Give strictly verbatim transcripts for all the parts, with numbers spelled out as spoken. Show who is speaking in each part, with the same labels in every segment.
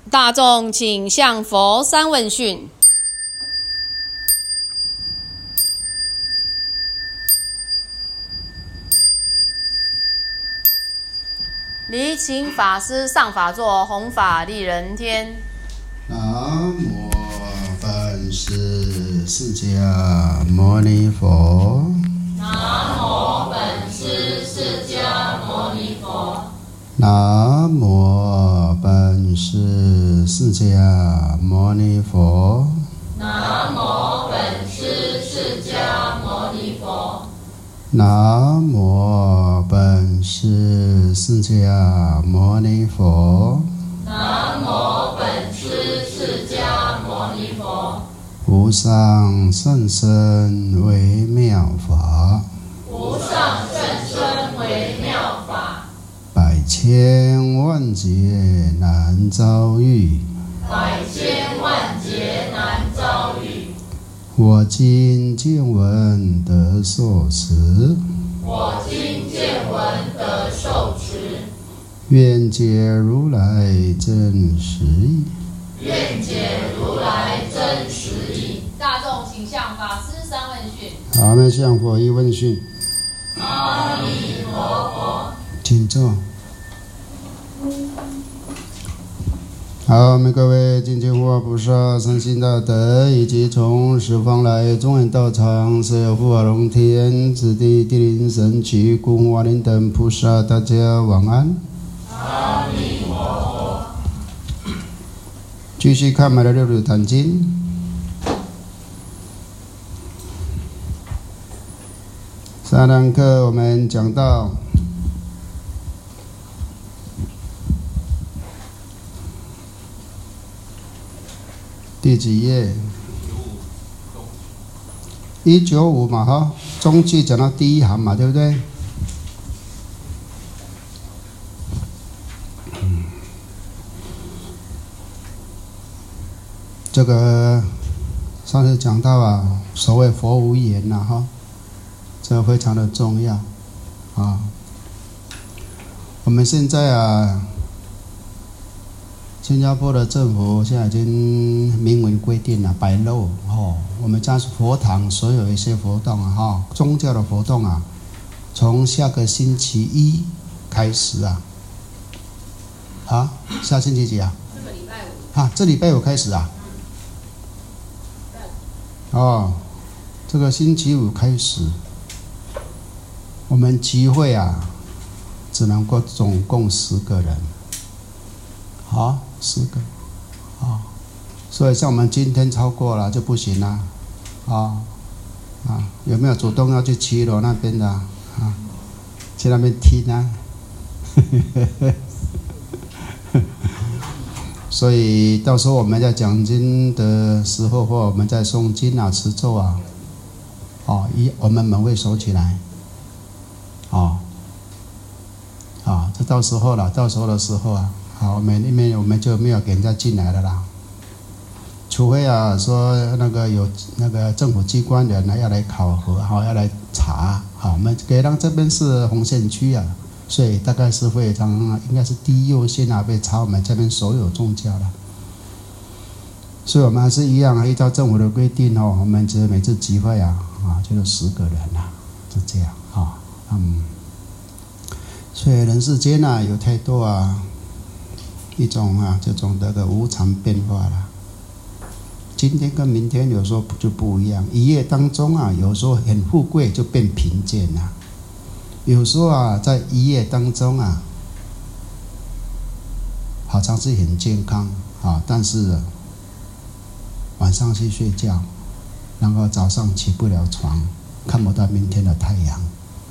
Speaker 1: 大众请向佛三问讯。礼请法师上法座，弘法利人天。
Speaker 2: 南无本师释迦牟尼佛。
Speaker 3: 南无本师释迦牟尼佛。
Speaker 2: 南无本师释迦牟尼佛。
Speaker 3: 南无本师释迦牟尼佛。
Speaker 2: 南无本师释迦牟尼佛。
Speaker 3: 南无本师释迦牟尼佛。
Speaker 2: 无上甚深微妙法，
Speaker 3: 无上甚深微妙法，
Speaker 2: 百千万劫难遭遇，
Speaker 3: 百千万劫难遭遇。
Speaker 2: 我今见闻得受持，
Speaker 3: 我今见闻得受持，
Speaker 2: 愿解如来真实义，
Speaker 3: 愿解如来真实义。
Speaker 1: 大众请向法师三问讯。
Speaker 2: 好，那向佛一问讯。
Speaker 3: 阿弥陀佛。
Speaker 2: 请坐。好，我们各位敬请护法菩萨、善信大德，以及从十方来众人道场，所有护法龙天、子弟、地灵神祇、孤魂瓦灵等菩萨，大家晚安。
Speaker 3: 阿弥陀佛。
Speaker 2: 继续看《买了六祖坛经》。上堂课我们讲到第几页？一九五嘛，哈，中句讲到第一行嘛，对不对？嗯，这个上次讲到啊，所谓佛无言呐，哈。这非常的重要啊！我们现在啊，新加坡的政府现在已经明文规定了，白露哦，我们家佛堂所有一些活动啊，哈，宗教的活动啊，从下个星期一开始啊，啊，下星期几啊？
Speaker 1: 这个礼拜五。
Speaker 2: 啊，这礼拜五开始啊？哦，这个星期五开始。我们集会啊，只能够总共十个人，好，十个，啊，所以像我们今天超过了就不行了，啊啊，有没有主动要去七楼那边的啊？去那边听啊？所以到时候我们在讲经的时候，或我们在诵经啊、持咒啊，哦，一我们门会锁起来。哦，啊，这到时候了，到时候的时候啊，好，我们那边我们就没有给人家进来了啦。除非啊说那个有那个政府机关人呢要来考核，好，要来查，好，我们给让这边是红线区啊，所以大概是非常应该是第一优先啊，被查我们这边所有宗教了。所以我们还是一样，依照政府的规定哦，我们只每次集会啊啊就是十个人啊，就这样啊。嗯，所以人世间啊，有太多啊一种啊这种那个无常变化了。今天跟明天有时候就不一样，一夜当中啊，有时候很富贵就变贫贱了，有时候啊在一夜当中啊，好像是很健康啊，但是、啊、晚上去睡觉，然后早上起不了床，看不到明天的太阳。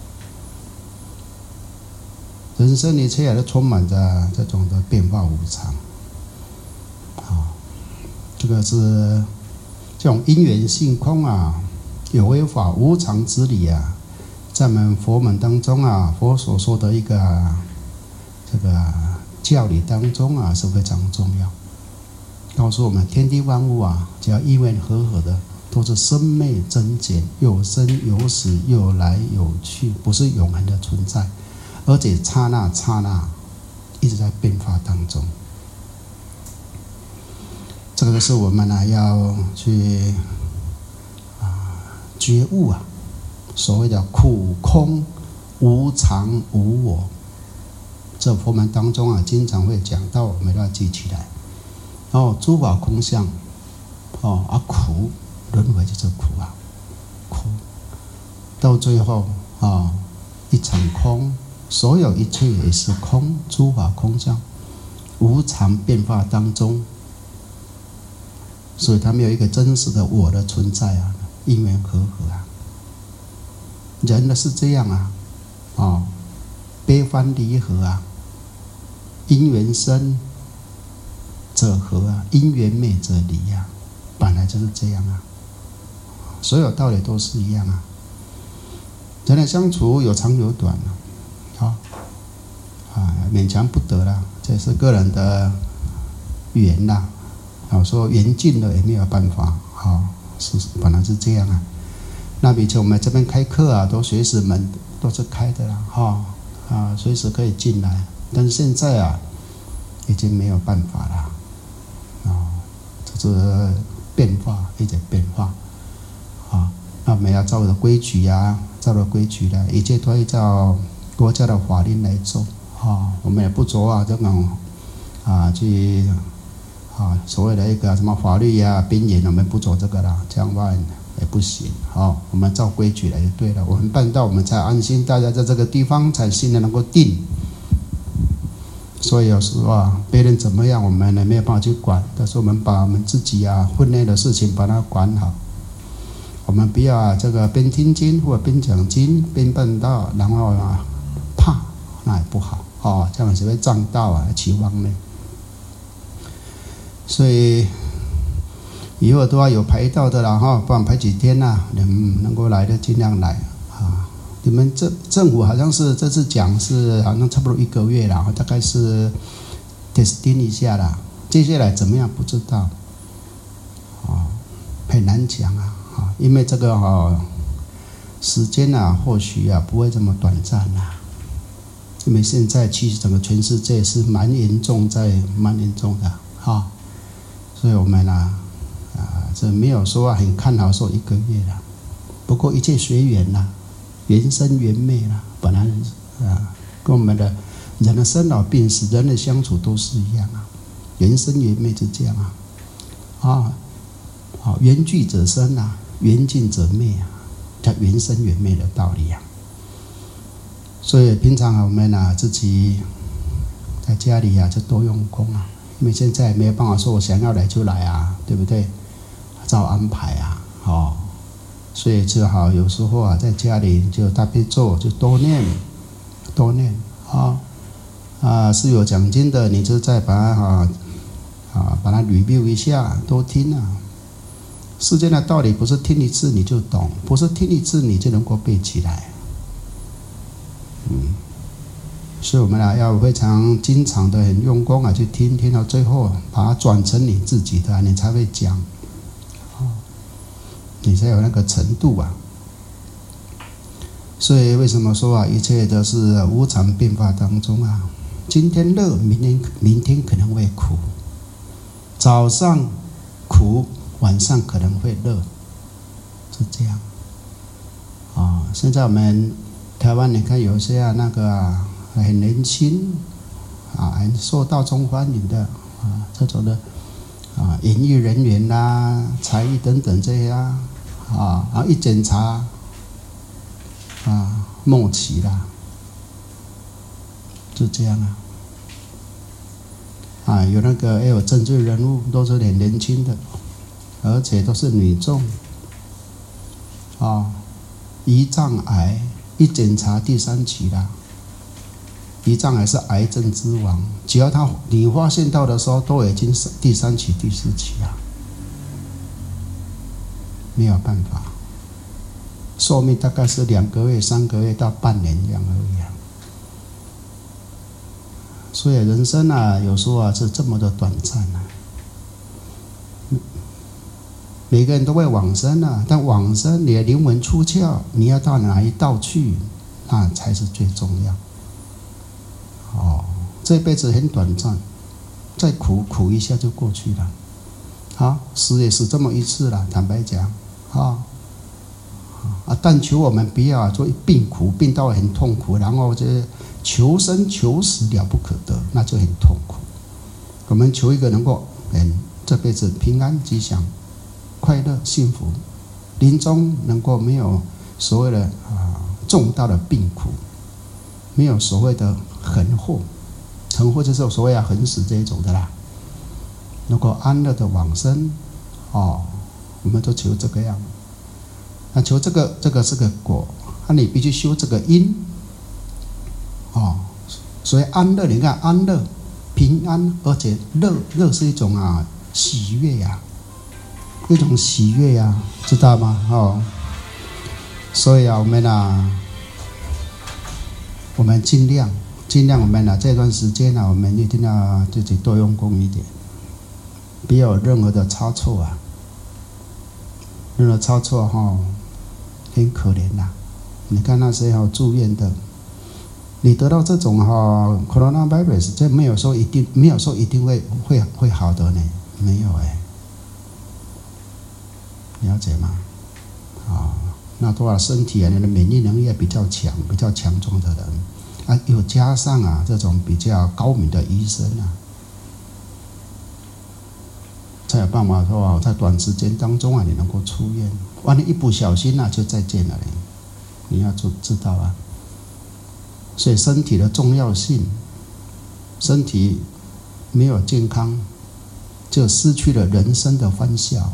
Speaker 2: 人生一切都充满着这种的变化无常，啊，这个是这种因缘性空啊，有为法无常之理啊，在我们佛门当中啊，佛所说的一个、啊、这个教理当中啊是非常重要，告诉我们天地万物啊，只要因缘和合的，都是生灭增减，有生有死，有来有去，不是永恒的存在。而且刹那刹那一直在变化当中。 这个是我们呢要去啊觉悟啊，所谓的苦空无常无我，这佛门当中啊经常会讲到，我们都要记起来。然后诸法空相，哦啊苦，轮回就是苦啊，苦到最后啊一场空，所有一切也是空，诸法空相，无常变化当中。所以它没有一个真实的我的存在啊，因缘和合啊。人的是这样啊，哦，悲欢离合啊，因缘生则合啊，因缘灭则离啊，本来就是这样啊。所有道理都是一样啊。人的相处有长有短啊，好、哦、啊，勉强不得啦，这是个人的缘啦。好说缘尽了也没有办法，好、哦、是本来是这样啊。那以前我们这边开课啊，都随时门都是开的啦，哈、哦、啊，随时可以进来。但是现在啊，已经没有办法了，啊、哦，这是变化，一直变化，啊、哦，那我们要照着规矩啊，照着规矩来，一切都依照国家的法律来做，啊、哦，我们也不做啊这种啊去。啊，所谓的一个什么法律呀、啊、边缘，我们不走这个啦，这样话也不行。好、哦，我们照规矩来就对了。我们办到，我们才安心，大家在这个地方才心里能够定。所以有时候啊，别人怎么样，我们也没有办法去管。但是我们把我们自己啊分内的事情把它管好。我们不要啊这个边听经或者边讲经边办道，然后啊怕，那也不好哦，这样只会障道啊，起妄呢。所以以后都要有排到的啦哈，不然排几天呐、啊？你们能够来的尽量来啊！你们政政府好像是这次讲是好像差不多一个月啦，大概是 testing 一下啦。接下来怎么样不知道啊，很难讲啊啊！因为这个哈时间啊，或许啊不会这么短暂啦。因为现在其实整个全世界是蛮严重，在蛮严重的哈。所以我们啊，啊，这没有说很看好说一个月啦。不过一切随缘啦，缘生缘灭啦，本来啊，跟我们的人的生老病死、人的相处都是一样啊，缘生缘灭是这样啊，啊，啊，缘聚则生啊，缘尽则灭啊，它缘生缘灭的道理啊。所以平常我们啊自己在家里啊就多用功啊。因为现在没有办法说我想要来就来啊，对不对？照安排啊，哦，所以只好有时候啊，在家里就大悲咒就多念，多念啊啊，是有奖金的，你就再把它啊啊把它 review 一下，多听啊。世间的道理不是听一次你就懂，不是听一次你就能够背起来，嗯。所以我们啊要非常经常的很用功啊去听，听到最后把它转成你自己的，你才会讲，你才有那个程度啊。所以为什么说啊，一切都是无常变化当中啊？今天乐，明天明天可能会苦，早上苦，晚上可能会乐，是这样。啊，现在我们台湾你看有些啊那个啊。很年轻啊，很受大众欢迎的啊，这种的啊，演艺人员啦、啊、才艺等等这些啊，啊，然后一检查啊，末期啦，就这样啊，啊，有那个也有政治人物都是很年轻的，而且都是女众啊，胰脏癌一检查第三期啦。胰脏癌是癌症之王，只要他你发现到的时候，都已经是第三期、第四期啊，没有办法，寿命大概是两个月、三个月到半年这样而已啊。所以人生啊，有时候啊是这么的短暂啊。每个人都会往生啊，但往生你的灵魂出窍，你要到哪一道去，那才是最重要。哦，这辈子很短暂，再苦苦一下就过去了。 啊，死也死这么一次了，坦白讲，啊啊，但求我们不要做病苦，病到很痛苦，然后这求生求死了不可得，那就很痛苦。我们求一个能够嗯这辈子平安吉祥、快乐幸福，临终能够没有所谓的啊重大的病苦，没有所谓的横祸，横祸就是所谓要横死这一种的啦，能够安乐的往生，哦，我们都求这个样。那求这个，这个是个果，那、啊、你必须修这个因，哦，所以安乐，你看安乐、平安，而且乐乐是一种啊喜悦呀、啊，一种喜悦呀、啊，知道吗？哦，所以啊，我们啊，我们尽量尽量，我们啊这段时间啊，我们一定要自己多用功一点，不要有任何的差错啊，任何差错哈、哦。很可怜呐、啊！你看那些要住院的，你得到这种哈 coronavirus， 这没有说一定没有说一定会会会好的呢，没有哎，了解吗？啊、哦，那多少身体啊，你的免疫能力也比较强、比较强壮的人啊，又加上啊这种比较高明的医生啊，才有办法说啊，在短时间当中啊，你能够出院。万一一不小心啊，就再见了嘞！你要知知道啊。所以身体的重要性，身体没有健康，就失去了人生的欢笑。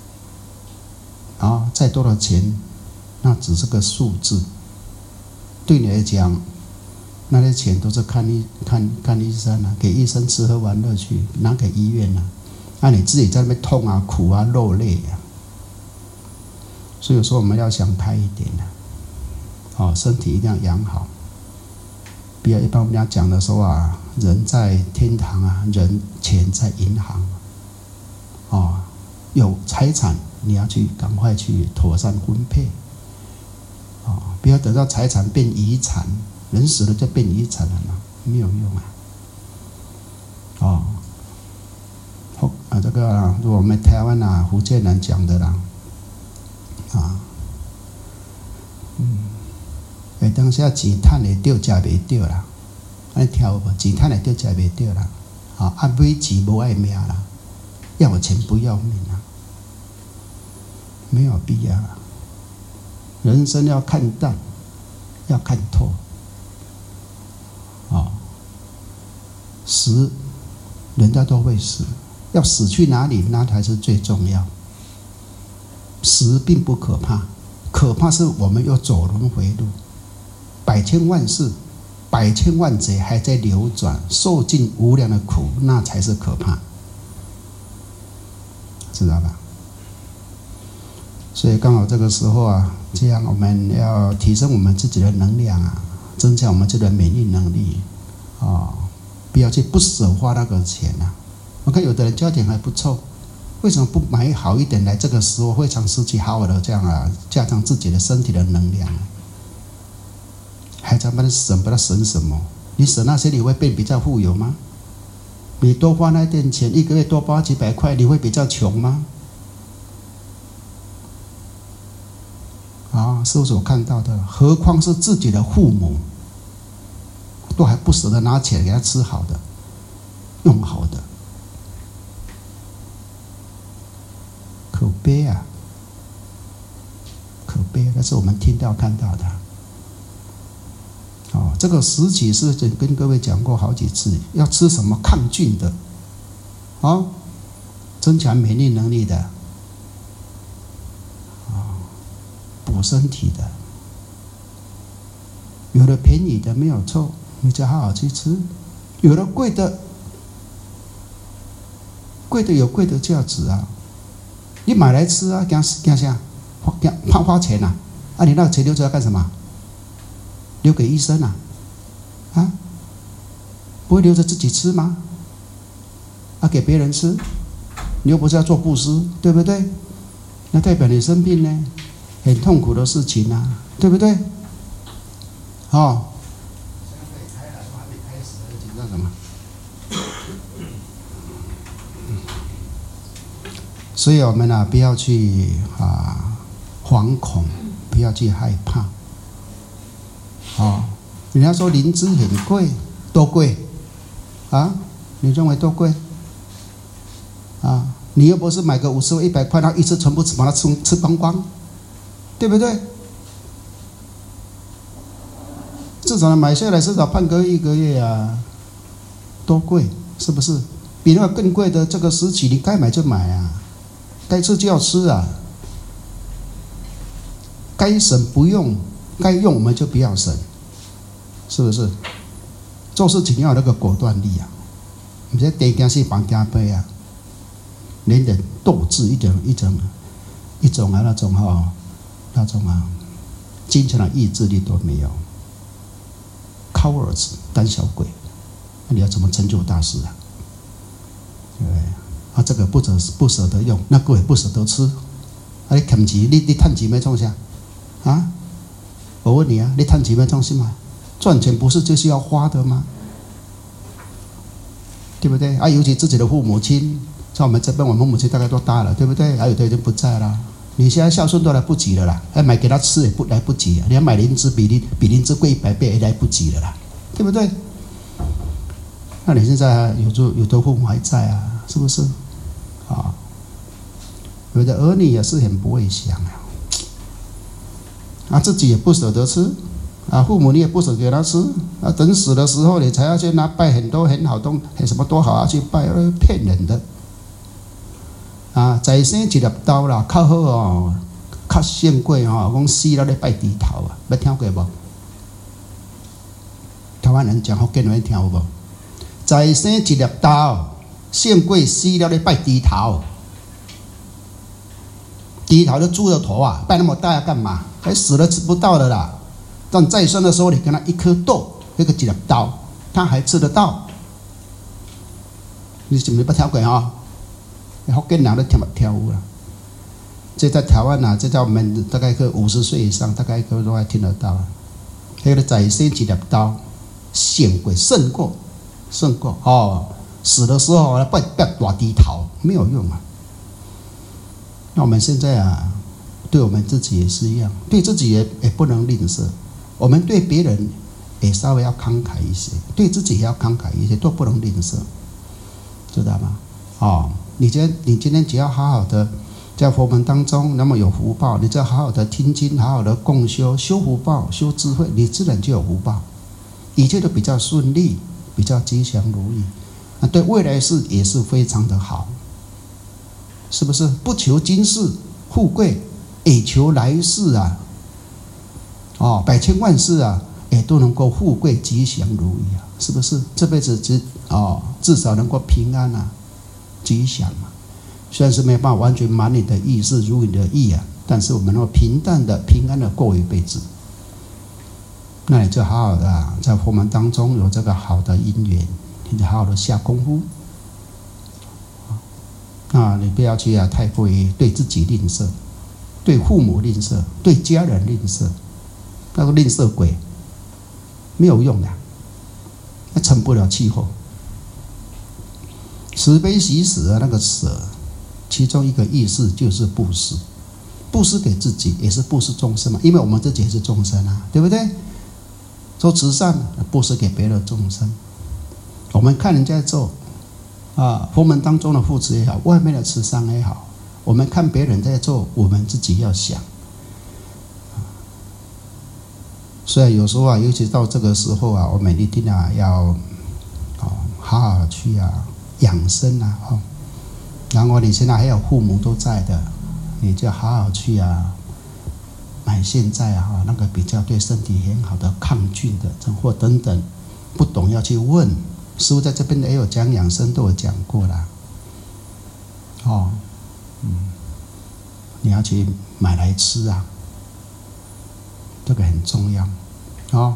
Speaker 2: 啊，再多的钱，那只是个数字。对你来讲，那些钱都是看医看看医生啊，给医生吃喝玩乐去，拿给医院啊。那、啊、你自己在那边痛啊、苦啊、落泪啊。所以有时候我们要想开一点的、啊，哦，身体一定要养好。不要一般我们讲讲的时候啊，人在天堂啊，人钱在银行，哦，有财产你要去赶快去妥善分配，哦，不要等到财产变遗产，人死了就变遗产了嘛，没有用啊，哦，啊这个、啊、如果我们台湾啊、福建人讲的啦。啊，嗯，诶，当时钱赚会到，食袂到啦，安尼听有无？钱赚会到，食袂到啦，啊，啊买钱无爱命啦，要钱不要命啊，没有必要啦。人生要看淡，要看透，啊，死，人家都会死，要死去哪里，那才是最重要。死并不可怕，可怕是我们又走轮回路，百千万世，百千万劫还在流转，受尽无量的苦，那才是可怕，知道吧？所以刚好这个时候啊，这样我们要提升我们自己的能量啊，增强我们自己的免疫能力啊、哦，不要去不舍花那个钱啊。我看有的人家庭还不错。为什么不买好一点来？这个时候非常时期好好的这样啊，加强自己的身体的能量啊，还在那省，不知道省什么？你省那些，你会变比较富有吗？你多花那点钱，一个月多花几百块，你会比较穷吗？啊，是我看到的，何况是自己的父母，都还不舍得拿钱给他吃好的，用好的。可悲啊，可悲！那是我们听到看到的。哦，这个时期是跟各位讲过好几次，要吃什么抗菌的，哦，增强免疫能力的，啊、哦，补身体的。有的便宜的没有错，你就好好去吃；有的贵的，贵的有贵的价值啊。你买来吃啊，干干啥？干怕花钱呐、啊？啊，你那个钱留着要干什么？留给医生啊？啊？不会留着自己吃吗？啊，给别人吃？你又不是要做布施，对不对？那代表你生病呢，很痛苦的事情啊，对不对？哦。 所以我们啊，不要去啊惶恐，不要去害怕。哦，人家说灵芝很贵，多贵啊？你认为多贵？啊，你又不是买个五十块、一百块，然后一次全部把它吃吃光光，对不对？至少买下来至少半个月、一个月啊，多贵，是不是？比那个更贵的这个时期，你该买就买啊，该吃就要吃啊，该省不用，该用我们就不要省，是不是？做事情要有那个果断力啊，不是第一件事绑架背啊，连点斗志，一种一种一种啊那种哈、哦、那种啊坚强的意志力都没有。cowards 胆小鬼，那你要怎么成就大事啊？对不对？啊，这个不舍不舍得用，那个也不舍得吃。啊，你欠钱，你你赚钱要创啥？啊？我问你啊，你赚钱要创什么？赚钱不是就是要花的吗？对不对？啊，尤其自己的父母亲，像我们这边，我们母亲大概都大了，对不对？还有的已经不在了。你现在孝顺都来不及了啦，还买给他吃也不来不及啊！你要买灵芝比灵比灵芝贵一百倍也来不及了啦，对不对？那你现在有的有的父母还在啊，是不是？啊，有的儿女也是很不会想啊，啊自己也不舍得吃，啊父母你也不舍得给他吃，啊等死的时候你才要去拿拜很多很好东什么多好啊去拜，骗人的。啊，在生一粒豆啦，较好哦，较胜过哦，讲死了咧拜猪头啊，捌听过无？台湾人讲福建人听有无？在生一粒豆，胜过死了咧拜猪头。猪头就猪的头啊，拜那么大要干嘛？还死了吃不到的啦。但再生的时候，你给他一颗豆，一个一粒豆，他还吃得到。你是不是捌听过啊？福建人都听不跳舞了，这在台湾啊，这在我们大概个五十岁以上，大概个都还听得到。那个在生一粒豆，胜过胜过胜过哦，死的时候呢，拜拜大猪头没有用啊。那我们现在啊，对我们自己也是一样，对自己也也不能吝啬，我们对别人也稍微要慷慨一些，对自己也要慷慨一些，都不能吝啬，知道吗？哦。你今天你今天只要好好的在佛门当中，那么有福报，你只要好好的听经，好好的共修，修福报，修智慧，你自然就有福报，一切都比较顺利，比较吉祥如意，啊，对未来世也是非常的好，是不是？不求今世富贵，也求来世啊，哦，百千万世啊，也都能够富贵吉祥如意啊，是不是？这辈子只哦，至少能够平安啊。吉祥嘛，虽然是没有办法完全满你的意是如你的意啊，但是我们能够平淡的、平安的过一辈子，那你就好好的、啊、在佛门当中有这个好的因缘，你就好好的下功夫。啊，你不要去啊，太过于对自己吝啬，对父母吝啬，对家人吝啬，那个吝啬鬼没有用的，那成不了气候。慈悲喜舍啊，那个舍，其中一个意思就是布施，布施给自己也是布施众生嘛，因为我们自己也是众生啊，对不对？做慈善，布施给别的众生。我们看人家做啊，佛门当中的护持也好，外面的慈善也好，我们看别人在做，我们自己要想。所以有时候啊，尤其到这个时候啊，我们一定啊要哦好好去啊。养生啊，哦，然后你现在还有父母都在的，你就好好去啊，买现在啊那个比较对身体很好的抗菌的或等等，不懂要去问，师父在这边也有讲养生，都有讲过啦。哦，嗯，你要去买来吃啊，这个很重要。哦，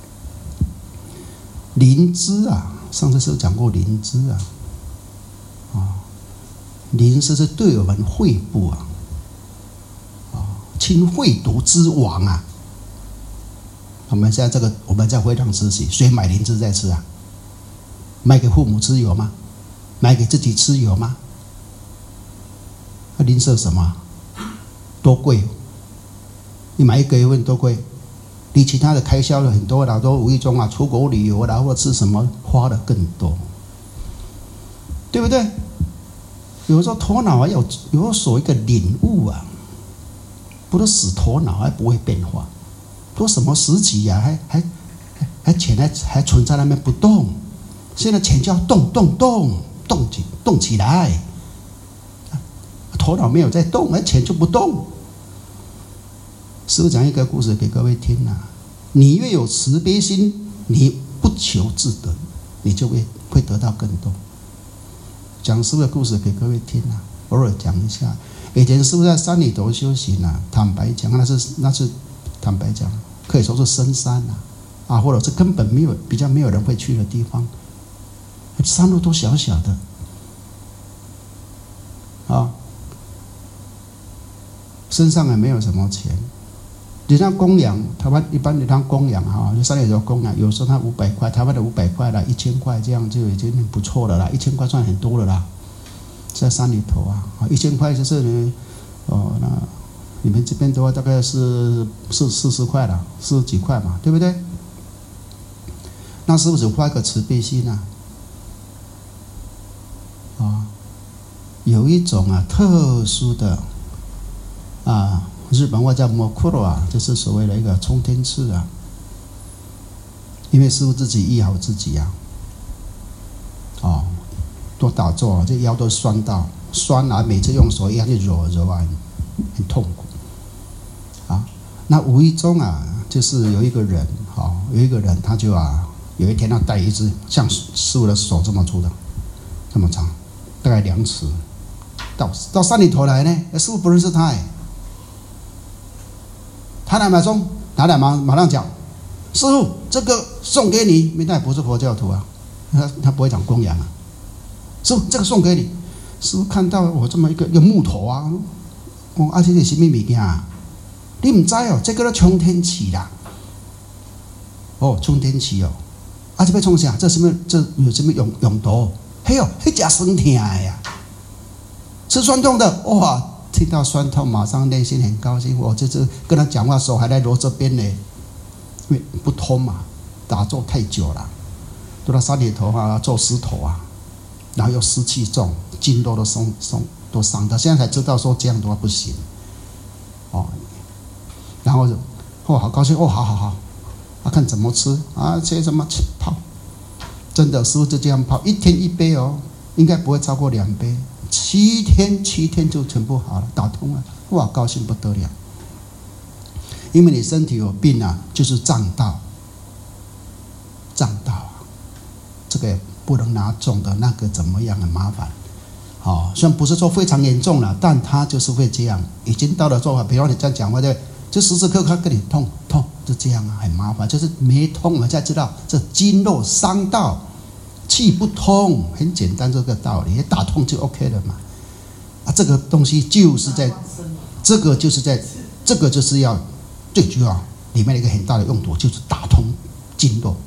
Speaker 2: 灵芝啊，上次是讲过灵芝啊。啊，灵芝是对我们肺部啊，啊，清肺毒之王啊。我们现在这个，我们在会上实习，谁买灵芝在吃啊？买给父母吃有吗？买给自己吃有吗？ 吝啬什么？多贵！你买一个月份多贵？你其他的开销了很多啦，都无意中啊出国旅游啦，或吃什么花的更多，对不对？有时候头脑还有有所一个领悟啊，不是死头脑还不会变化，都什么时期呀、啊？还还还钱还还存在那边不动，现在钱就要动动动动起动起来，头脑没有在动，而钱就不动。师父讲一个故事给各位听啊，你越有慈悲心，你不求自得，你就会会得到更多。讲师父的故事给各位听啊，偶尔讲一下。以前师父在山里头修行啊，坦白讲，那是那是坦白讲，可以说是深山啊，啊，或者是根本没有比较没有人会去的地方，山路都小小的，啊，身上也没有什么钱。你像供养，台湾一般你当供养哈，就山里头供养，有时候他五百块，台湾的五百块啦，一千块这样就已经很不错了啦，一千块算很多了啦，在山里头啊，一千块就是呢，哦，那你们这边的话大概是四四十块了，四十几块嘛，对不对？那是不是发一个慈悲心啊？啊，有一种啊特殊的啊。日本话叫摩库罗啊，就是所谓的一个冲天刺啊。因为师父自己医好自己啊，哦，多打坐啊，这腰都酸到酸啊，每次用手一样去揉揉啊，很痛苦啊。那无意中啊，就是有一个人，哦，有一个人他就啊，有一天他带一只像师父的手这么粗的，这么长，大概两尺，到到山里头来呢，师父不认识他哎。他来马中拿来马马上讲，师父这个送给你，因为他也不是佛教徒啊，他他不会讲供养啊。师父这个送给你，师父看到我这么一个一个木头啊，我啊这是什么物件啊？你唔知哦，这个叫冲天旗啦。哦，冲天旗哦，啊这要冲啥？这什么？这有什么用用途？嘿哟，迄只酸痛的呀，吃酸痛的哇！听到酸痛，马上内心很高兴。我这次跟他讲话，手还在揉这边呢，因为不通嘛，打坐太久了，都到山里头啊，做石头啊，然后又湿气重，筋络都松松都伤到。现在才知道说这样的话不行，哦，然后就哦好高兴哦，好好好，啊看怎么吃啊，这怎么泡？真的师父就这样泡，一天一杯哦，应该不会超过两杯。七天，七天就全部好了，打通了，哇，高兴不得了。因为你身体有病啊，就是障道，障道啊，这个也不能拿重的，那个怎么样很麻烦。哦，虽然不是说非常严重了，但它就是会这样，已经到了做法。比如你这样讲话，对，就时时刻刻跟你痛痛，就这样啊，很麻烦。就是没通，我们才知道这经络伤到。气不通，很简单这个道理，打通就 OK 了嘛。啊，这个东西就是在，这个就是在，这个就是要最主要里面的一个很大的用途，就是打通经络，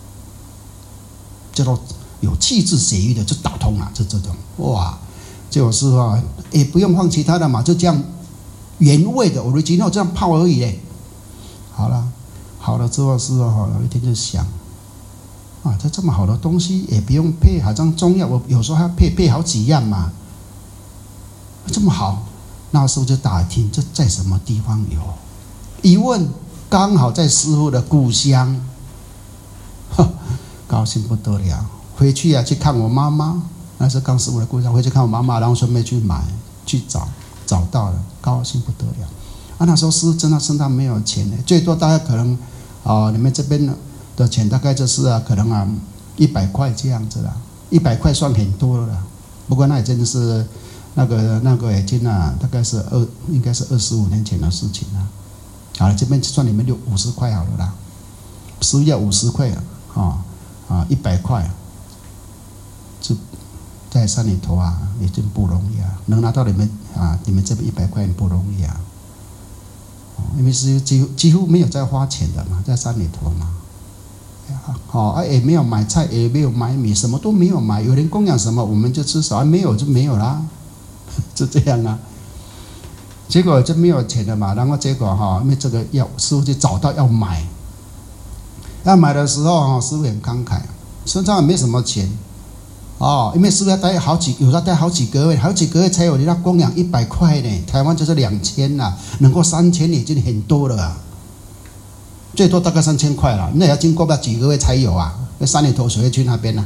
Speaker 2: 叫做有气滞血瘀的就打通了，就这种哇，就是啊，也不用放其他的嘛，就这样原味的 original 这样泡而已嘞。好了，好了之后是哦，有一天就想。啊，这这么好的东西也不用配，好像中药，我有时候还要配配好几样嘛。这么好，那时候就打听这在什么地方有，一问刚好在师父的故乡，呵，高兴不得了。回去啊去看我妈妈，那是刚师父的故乡，回去看我妈妈，然后顺便去买去找，找到了，高兴不得了。啊，那时候师父真的身上没有钱呢，最多大概可能啊、呃，你们这边呢。的钱大概就是啊，可能啊一百块这样子啦，一百块算很多了啦。不过那也真的是那个那个已经啊，大概是二应该是二十五年前的事情了。好了，这边算你们就五十块好了啦，师父要五十块啊，啊啊一百块，就在山里头啊，也真不容易啊，能拿到你们啊你们这边一百块很不容易啊，因为是几乎几乎没有在花钱的嘛，在山里头嘛。好啊，也没有买菜，也没有买米，什么都没有买。有人供养什么，我们就吃什么，没有就没有啦，就这样啊。 结果就没有钱了嘛，然后结果哈，因为这个要师傅就找到要买，要买的时候哈，师傅很慷慨，身上也没什么钱，哦，因为师傅要带好几，有时候带好几个月，好几个月才有你那供养一百块呢，台湾就是两千啦，能够三千已经很多了啊，最多大概三千块了，那也要经过不几个月才有啊，那三年头谁会去那边呢、啊？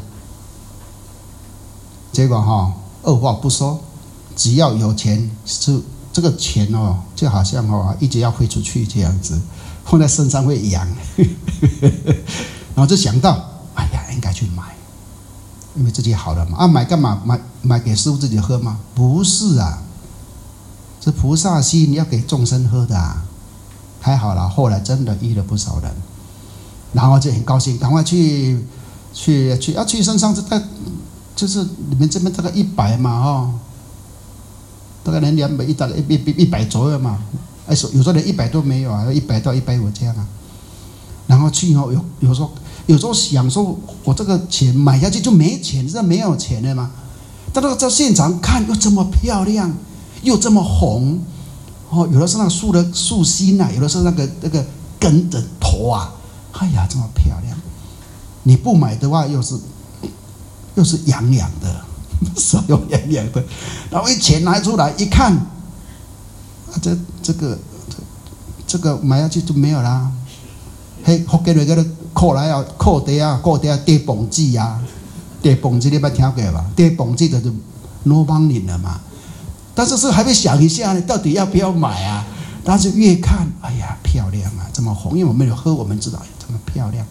Speaker 2: 结果哈，二话不说，只要有钱是。这个钱哦，就好像哦，一直要汇出去这样子，放在身上会痒，然后就想到，哎呀，应该去买，因为自己好了嘛。啊，买干嘛？买买给师父自己喝吗？不是啊，是菩萨心，你要给众生喝的啊。还好啦，后来真的医了不少人，然后就很高兴，赶快去去去，要、啊、去身上这大就是你们这边大概一百嘛，哦。大概连两百一大概一一一百左右嘛，哎，有时候连一百都没有啊，一百到一百五这样啊。然后去哦，有有时候有时候想说，我这个钱买下去就没钱，这没有钱了嘛。但是在现场看又这么漂亮，又这么红，哦，有的是那个树的树心啊，有的是那个那个根的头啊，哎呀，这么漂亮。你不买的话，又是又是痒痒的。手又痒痒的，然后一钱拿出来一看，啊，这这个这个买下去就没有啦。嘿，福建那个扣来啊，扣地啊，扣地啊，跌蹦子啊，跌蹦子你捌听过吧？跌蹦子就是罗邦林了嘛。但是是还没想一下呢，到底要不要买啊？但是越看，哎呀，漂亮啊，这么红，因为我们有喝，我们知道这么漂亮。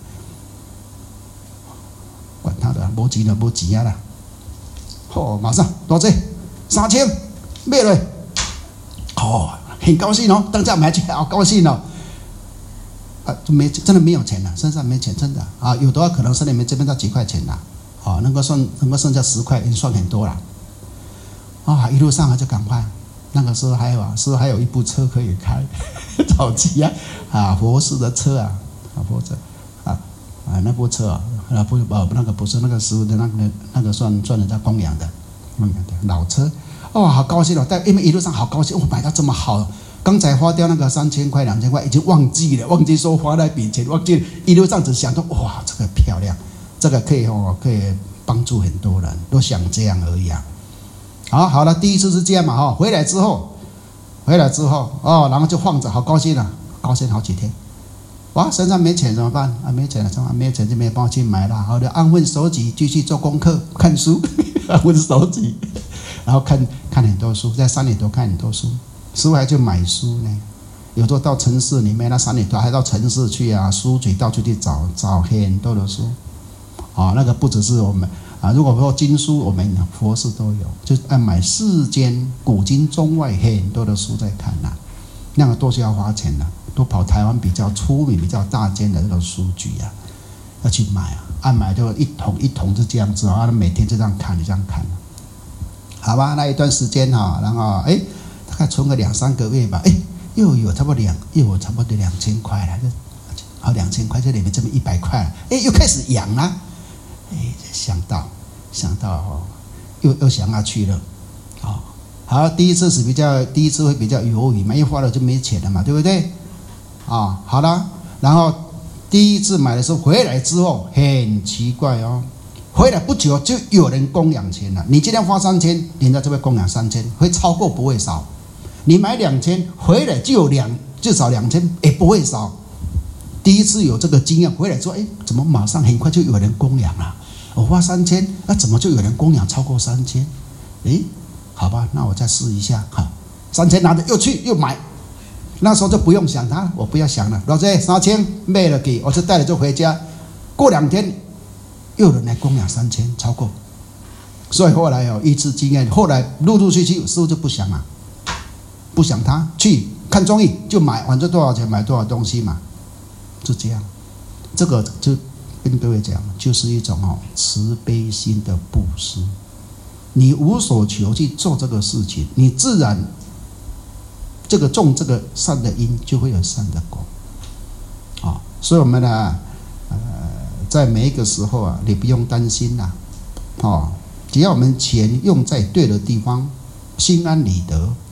Speaker 2: 管他的，没钱就没钱啊啦。哦，马上多少？三千，买了。哦，很高兴哦，当下买去，好高兴哦。啊，没真的没有钱了，身上没钱，真的啊，有的话可能是你们这边到几块钱啦，哦，能够剩能够剩下十块，已经算很多了。啊、哦，一路上啊就赶快，那个时候还有啊，是还有一部车可以开，早期啊，啊，佛寺的车啊，啊，佛车啊啊那部车啊。啊不哦那个不是那个师傅的那个那个算算人家供养的，供养的老车，哦好高兴哦，但因为一路上好高兴，我、哦、买到这么好，刚才花掉那个三千块两千块已经忘记了，忘记说花那笔钱，忘记了一路上只想到哇这个漂亮，这个可以哦可以帮助很多人，都想这样而已啊。好好了，第一次是这样嘛哈、哦，回来之后，回来之后哦，然后就放着，好高兴啊，高兴好几天。哇，身上没钱怎么办？啊，没钱了，怎么没钱就没有办法去买了。好的，安分守己，继续做功课、看书，安分守己，然后看看很多书，在山里头看很多书，师傅还去买书呢。有时候到城市里面，那山里头还到城市去啊，书局到处去找，找很多的书。啊、哦，那个不只是我们啊，如果说经书，我们佛寺都有，就按买世间古今中外很多的书在看呐、啊，那个都是要花钱的。都跑台湾比较出名、比较大间的那种书局啊，要去买啊，按买就一桶一桶就这样子啊，每天就这样看，这样看，好吧？那一段时间哈，然后哎，大概存个两三个月吧，哎，又有差不多两，又有差不多两千块了，就好两千块，这里面这么一百块了，哎，又开始痒了，哎，想到想到哦，又又想要去了，哦，好，第一次是比较，第一次会比较犹豫嘛，因为花了就没钱了嘛，对不对？啊、哦，好了，然后第一次买的时候回来之后很奇怪哦，回来不久就有人供养钱了。你今天花三千，人家就会供养三千，会超过不会少。你买两千，回来就有两至少两千，也不会少。第一次有这个经验，回来之后，哎，怎么马上很快就有人供养了？我花三千，那怎么就有人供养超过三千？哎，好吧，那我再试一下哈，三千拿着又去又买。那时候就不用想他，我不要想了。老师，三千卖了给，我就带了就回家。过两天，又有人来供养三千，超过。所以后来有一次经验，后来陆陆续续，师傅就不想了，不想他去看综艺就买，反正多少钱买多少东西嘛，就这样。这个就跟各位讲，就是一种哦慈悲心的布施。你无所求去做这个事情，你自然。这个种这个善的因，就会有善的果，啊、哦，所以我们呢，呃，在每一个时候啊，你不用担心啦，哦，只要我们钱用在对的地方，心安理得，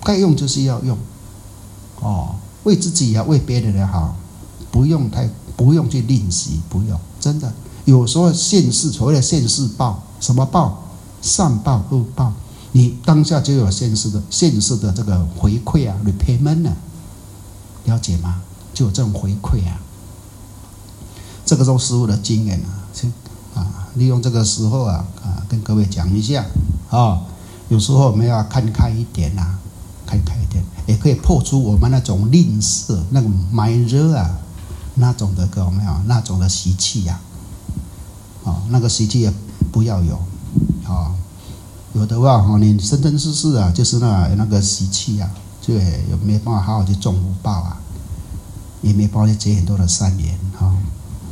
Speaker 2: 该用就是要用，哦，为自己也好，为别人也好，不用太不用去吝惜，不用，真的。有时候现世所谓的现世报，什么报？善报、恶报，你当下就有现世的现世的这个回馈啊 ，repayment 啊，了解吗？就有这种回馈啊。这个都是师父的经验啊，啊，利用这个时候啊啊，跟各位讲一下啊、哦。有时候我们要看开一点啊，看开一点，也可以破除我们那种吝啬、那种买热啊，那种的有没有？那种的习气呀、啊，哦，那个习气也不要有，哦，有的话哦，你生生世世啊，就是那那个习气啊，就也没办法好好去种福报啊，也没办法去结很多的善缘哈。哦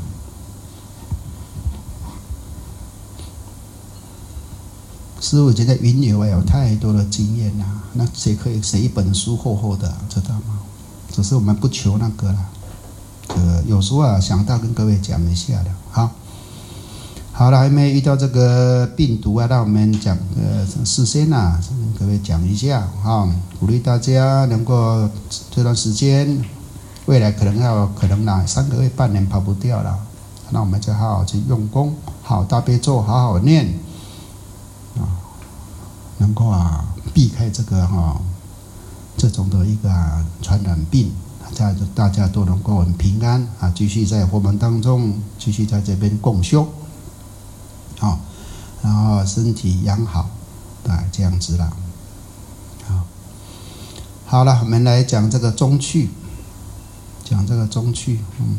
Speaker 2: 师父觉得云游啊有太多的经验啦、啊，那谁可以写一本书厚厚的、啊，知道吗？只是我们不求那个啦，呃，有时候啊想到跟各位讲一下的，好，好了，还没遇到这个病毒啊，让我们讲呃事先啊跟各位讲一下啊，鼓励大家能够这段时间，未来可能要可能啦三个月半年跑不掉了，那我们就好好去用功，好大悲咒好好念。能够啊避开这个哈、哦、这种的一个、啊、传染病，大家大家都能够很平安啊，继续在佛门当中继续在这边共修，好、哦，然后身体养好，啊这样子啦，好，好了，我们来讲这个中趣，讲这个中趣，嗯，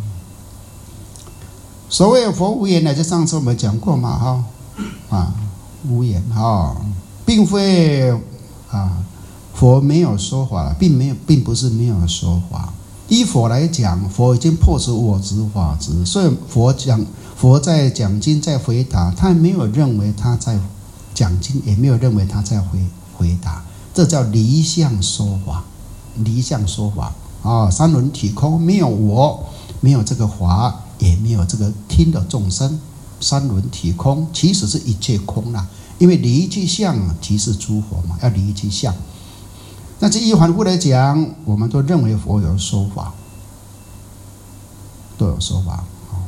Speaker 2: 所谓佛无言呢，就上次我们讲过嘛，哈、哦，啊无言哈。哦并非啊，佛没有说法，并没有，并不是没有说法。依佛来讲，佛已经破除我执法执，所以佛讲，佛在讲经，在回答，他没有认为他在讲经，也没有认为他在回回答，这叫离相说法。离相说法啊，三轮体空，没有我，没有这个法，也没有这个听的众生，三轮体空，其实是一切空啦。因为离去相即是诸佛嘛，要离去相。那这一反复来讲，我们都认为佛有说法，都有说法。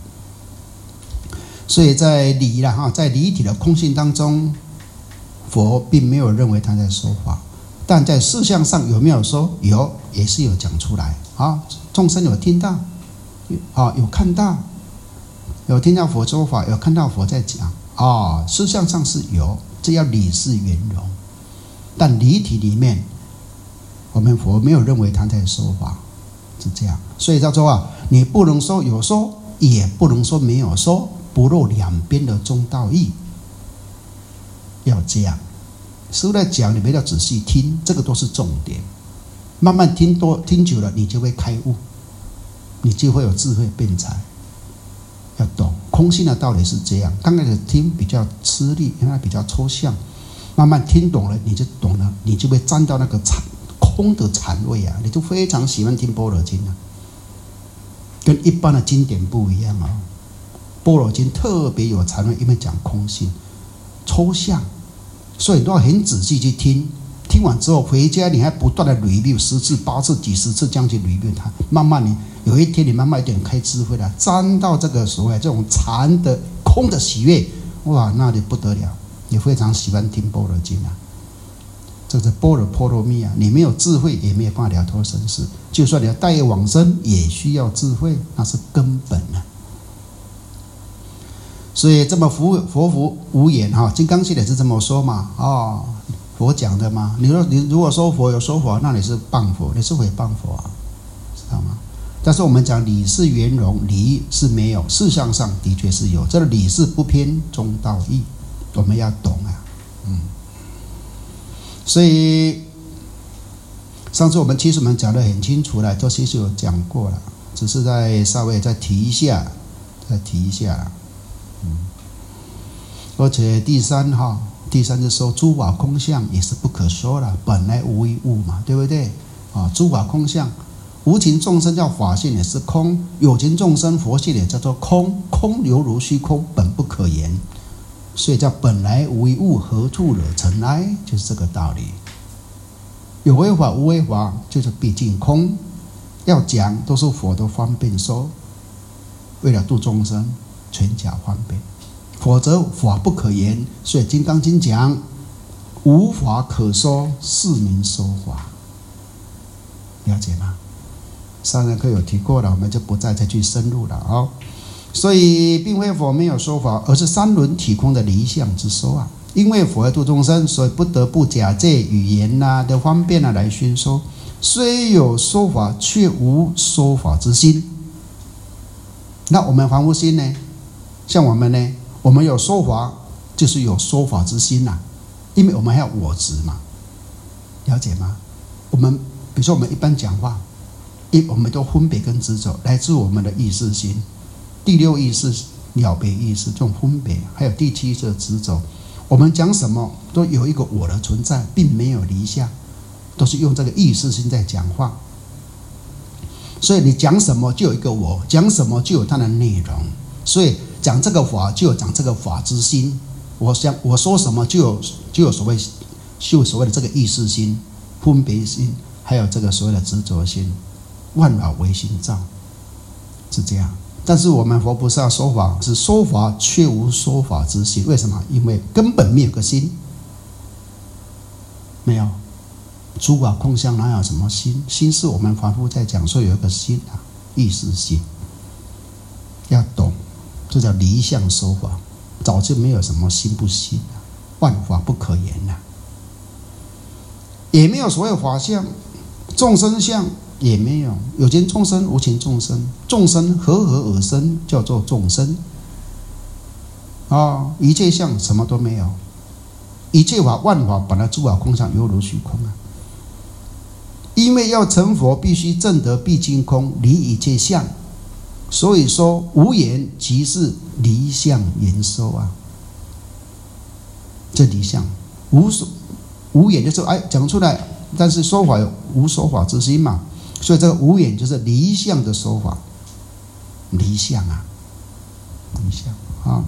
Speaker 2: 所以在离了哈，在离体的空性当中，佛并没有认为他在说法，但在事相上有没有说？有，也是有讲出来啊。众生有听到，啊，有看到，有听到佛说法，有看到佛在讲。啊，事相上是有，这要理事圆融，但离体里面，我们佛没有认为他在说法，是这样。所以叫做啊，你不能说有说，也不能说没有说，不落两边的中道义，要这样。师父在讲，你们要仔细听，这个都是重点。慢慢听多听久了，你就会开悟，你就会有智慧辩才。要懂空性的道理是这样，刚开始听比较吃力，因为它比较抽象，慢慢听懂了，你就懂了，你就会沾到那个禅空的禅味啊，你就非常喜欢听般若经啊，跟一般的经典不一样啊。般若经特别有禅味，因为讲空性、抽象，所以你都要很仔细去听。听完之后回家，你还不断的 review 十次、八次、几十次这样去 review 它，慢慢你有一天你慢慢一点开智慧了，沾到这个所谓这种禅的空的喜悦，哇，那里不得了！你非常喜欢听般若经啊，这是般若波罗蜜啊！你没有智慧也没有办法了脱生死，就算你要带业往生，也需要智慧，那是根本啊。所以这么佛佛佛无言哈，金刚系也是这么说嘛，哦。佛讲的吗？你说你如果说佛有说法，那你是谤佛，你是毁谤佛啊，知道吗？但是我们讲理是圆融，理是没有，事相上的确是有，这个理是不偏中道义，我们要懂啊，嗯。所以上次我们其实我们讲得很清楚了，这其实有讲过了，只是再稍微再提一下，再提一下，嗯。而且第三哈。第三就是说，诸法空相也是不可说了，本来无一物嘛，对不对？啊，诸法空相，无情众生叫法性也是空，有情众生佛性也叫做空，空犹如虚空，本不可言，所以叫本来无一物，何处惹尘埃，就是这个道理。 有为法无为法就是毕竟空，要讲都是佛的方便说，为了度众生，全假方便，否则法不可言。所以《金刚经》讲无法可说，是名说法。了解吗？上堂课有提过了，我们就不再再去深入了啊、哦。所以并非佛没有说法，而是三轮体空的离相之说啊。因为佛要度众生，所以不得不假借语言呐、啊、的方便啊来宣说。虽有说法，却无说法之心。那我们凡夫心呢？像我们呢，我们有说法，就是有说法之心呐、啊，因为我们还有我执嘛。了解吗？我们比如说我们一般讲话，一我们都分别跟执着，来自我们的意识心。第六意识、了别意识这种分别，还有第七意识的执着。我们讲什么都有一个我的存在，并没有离相，都是用这个意识心在讲话。所以你讲什么就有一个我，讲什么就有它的内容。所以讲这个法就有讲这个法之心。我想我说什么就有就有所谓就有所谓的这个意识心、分别心，还有这个所谓的执着心。万法唯心造，是这样。但是我们佛菩萨说法是说法却无说法之心，为什么？因为根本没有个心，没有诸法空相哪有什么心？心是我们凡夫在讲说有一个心啊，意识心，要懂，这叫离相说法，早就没有什么心不心了，万法不可言了，也没有所谓法相、众生相。也没有，有情众生、无情众生，众生和合而生，叫做众生。啊、哦，一切相什么都没有，一切法万法本来诸法空相，犹如虚空啊。因为要成佛，必须证得毕竟空，离一切相，所以说无言即是离相言说啊。这离相无所无言的时候，哎，讲出来，但是说法有无说法之心嘛。所以这个无眼就是离相的说法，离相啊，离相啊。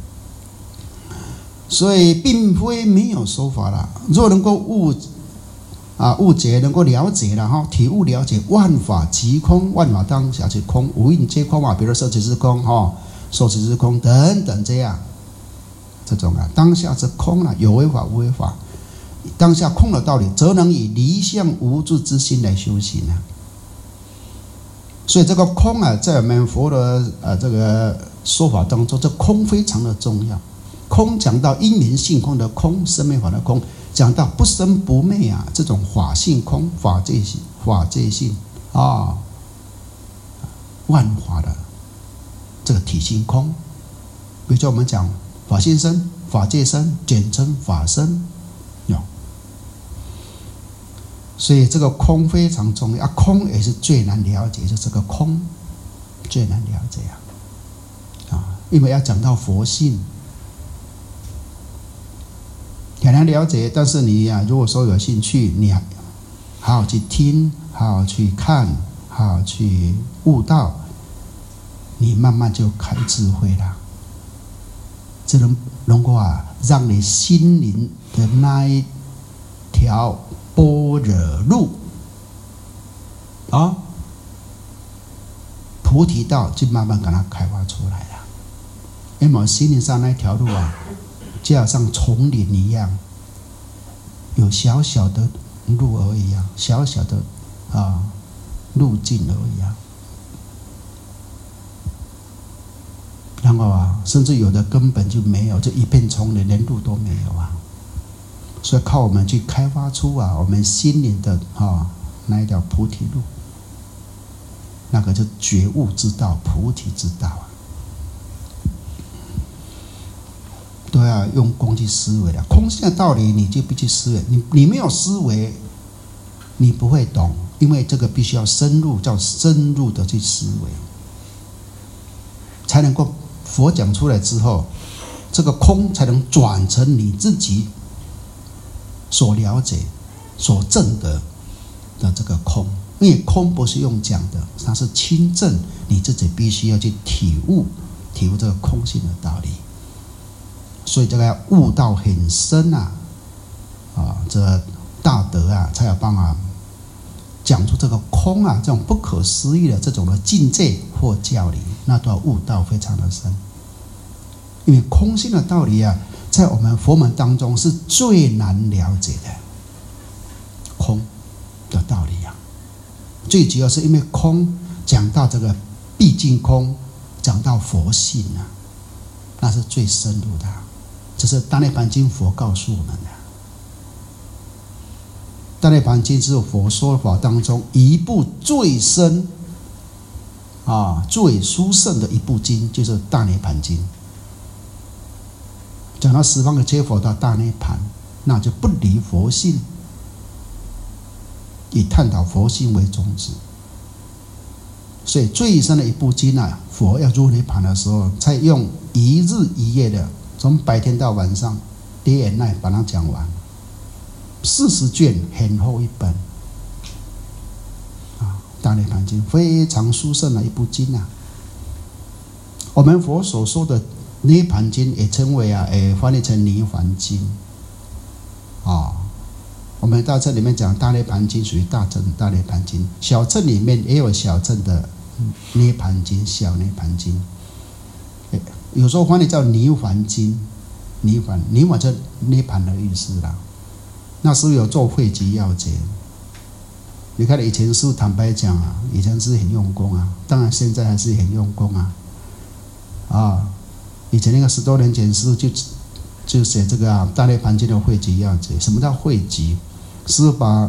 Speaker 2: 所以并非没有说法了。若能够悟啊悟解，能够了解了哈，体悟了解万法即空，万法当下即空，无印皆空嘛。比如说色即是空哈，受即是空等等这样，这种啊当下是空了，有为法无为法，当下空的道理，则能以离相无住之心来修行啊。所以这个空啊，在我们佛的呃这个说法当中，这空非常的重要。空讲到因缘性空的空，生灭法的空，讲到不生不灭啊，这种法性空、法界性、法界性啊，万法的这个体性空。比如说我们讲法性身、法界身，简称法身，有。所以这个空非常重要啊，空也是最难了解，就这个空最难了解啊，啊，因为要讲到佛性，很难了解。但是你啊，如果说有兴趣，你好好去听，好好去看，好好去悟道，你慢慢就开智慧了，这能能够啊，让你心灵的那一条般若路啊，菩提道就慢慢给它开发出来了。因为心灵上那条路啊，就好像丛林一样，有小小的路而已啊，小小的啊路径而已啊。然后啊，甚至有的根本就没有，就一片丛林，连路都没有啊。所以靠我们去开发出啊，我们心灵的啊那一条菩提路，那个就觉悟之道、菩提之道啊，都要用功去思维的。空性的道理你就必须思维，你你没有思维，你不会懂，因为这个必须要深入，叫深入的去思维，才能够佛讲出来之后，这个空才能转成你自己所了解、所证得的这个空。因为空不是用讲的，它是亲证，你自己必须要去体悟，体悟这个空性的道理。所以这个要悟到很深啊，啊，这大德啊，才有办法讲出这个空啊，这种不可思议的这种的境界或教理，那都要悟道非常的深。因为空性的道理啊，在我们佛门当中是最难了解的，空的道理啊。最主要是因为空讲到这个毕竟空，讲到佛性啊，那是最深入的，这是《大涅槃经》佛告诉我们的。《大涅槃经》是佛说法当中一部最深啊、最殊胜的一部经，就是《大涅槃经》。讲到十方的皆佛到大涅槃，那就不离佛性，以探讨佛性为宗旨。所以最深的一部经啊，佛要入涅槃的时候，才用一日一夜的，从白天到晚上 day and night 把它讲完，四十卷，很厚一本啊，《大涅槃经》非常殊胜的一部经啊。我们佛所说的涅槃经也称为啊，诶，翻译成涅槃经啊。我们大乘里面讲大涅槃经属于大乘大涅槃经，小乘里面也有小乘的涅槃经、小涅槃经，有时候翻译叫涅槃经，涅槃涅槃就是涅槃的意思啦。那时候有做汇集要解，你看以前师父坦白讲啊，以前是很用功啊，当然现在还是很用功啊，啊。以前那个十多年前，师父就就写这个啊《大涅槃经》的汇集要解。什么叫汇集？是把《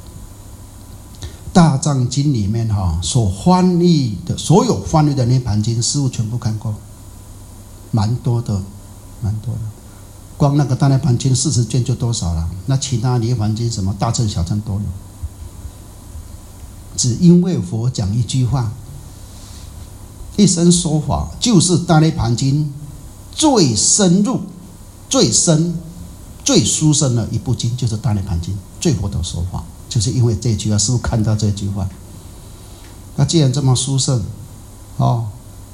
Speaker 2: 大藏经》里面哈、啊、所翻译的所有翻译的涅槃经，师父全部看过，蛮多的，蛮多的。光那个《大涅槃经》四十卷就多少了？那其他涅槃经什么大乘小乘都有。只因为佛讲一句话，一生说法，就是《大涅槃经》最深入、最深、最殊胜的一部经，就是《大涅槃经》最佛的说法，就是因为这句话，师父看到这句话。那既然这么殊胜，哦，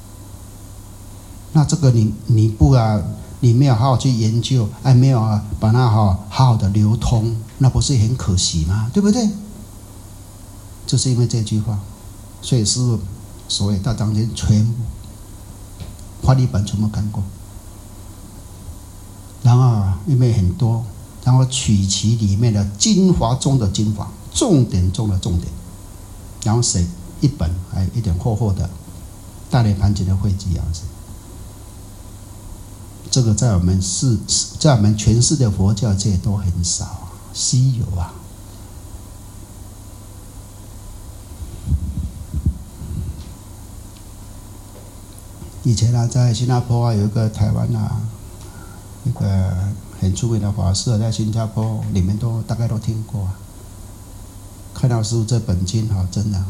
Speaker 2: 那这个你你不啊，你没有好好去研究，哎，没有啊，把它好好好的流通，那不是很可惜吗？对不对？就是因为这句话，所以师父所谓大藏经全部翻译本全部看过。然后因为很多，然后取其里面的精华中的精华，重点中的重点，然后写一本还一点厚厚的大涅槃经的汇集样子。这个在我们世，在我们全世界佛教界都很少啊，稀有啊。以前啊，在新加坡啊，有一个台湾啊，一个很出名的法师，在新加坡里面都大概都听过啊。看到师父这本经哈，真的，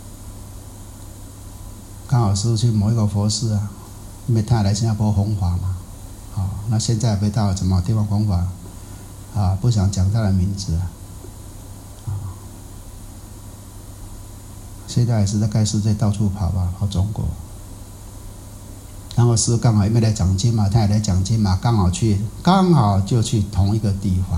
Speaker 2: 刚好师父去某一个佛寺啊，因为他来新加坡弘法嘛，啊，那现在被到什么地方弘法啊？不想讲他的名字啊，啊，现在也是在该世界到处跑吧，跑中国。然后师父刚好因为来讲经嘛，他也来讲经嘛，刚好去，刚好就去同一个地方，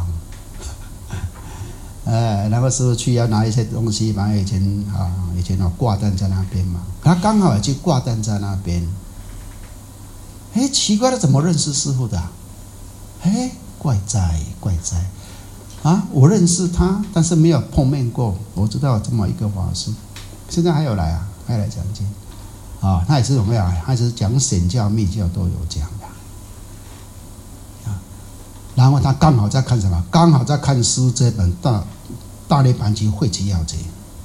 Speaker 2: 哎，然后师父去要拿一些东西，反正以前啊，以前有挂单在那边嘛，他刚好也去挂单在那边。哎，奇怪了，怎么认识师父的、啊？哎，怪在怪在，啊，我认识他，但是没有碰面过。我知道这么一个法师，现在还有来啊，还来讲经。啊、哦，他也是怎么样？他也是讲显教、密教都有讲的。啊，然后他刚好在看什么？刚好在看师父这本大《大涅槃经汇集要解》。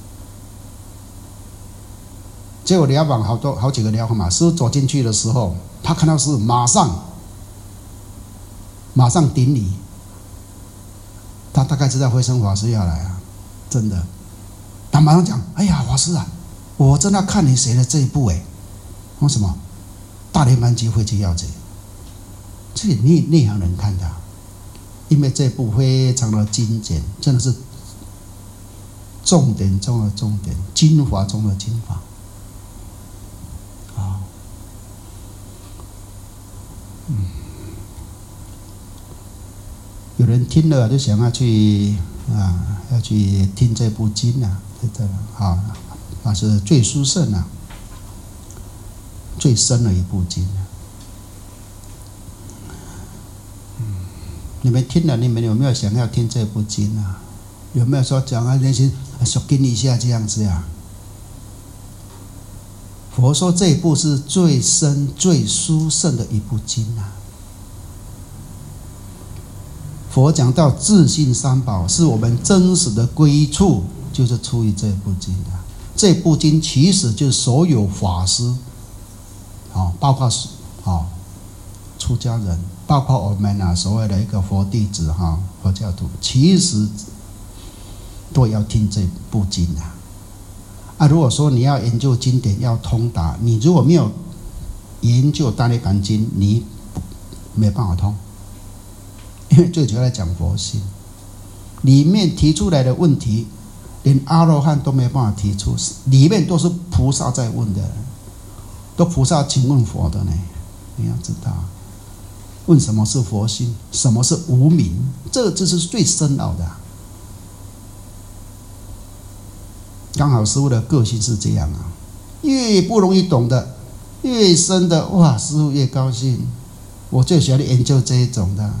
Speaker 2: 结果聊完好多好几个聊嘛，师父走进去的时候，他看到师父马上马上顶礼。他大概知道慧生法师要来啊，真的。他马上讲：“哎呀，法师啊！”我正在看你写的这一部哎，为什么《大涅槃经汇集要解》？这个内内行人看的，因为这部非常的精简，真的是重点中的重点，精华中的精华。啊，嗯，有人听了就想要去啊，要去听这部经啊，这个啊，那是最殊胜啊，最深的一部经啊。嗯，你们听了，你们有没有想要听这部经啊？有没有说讲啊那些说跟一下这样子啊？佛说这一部是最深、最殊胜的一部经啊。佛讲到自性三宝是我们真实的归处，就是出于这部经的。这部经其实就是所有法师，哦，包括哦出家人，包括我们啊所谓的一个佛弟子哈、哦、佛教徒，其实都要听这部经啊。啊，如果说你要研究经典要通达，你如果没有研究大涅盘经，你没办法通。因为最主要来讲佛性，里面提出来的问题，连阿罗汉都没办法提出，里面都是菩萨在问的，都菩萨请问佛的呢。你要知道，问什么是佛性，什么是无明，这这是最深奥的、啊。刚好师父的个性是这样啊，越不容易懂的，越深的哇，师父越高兴。我最喜欢研究这一种的。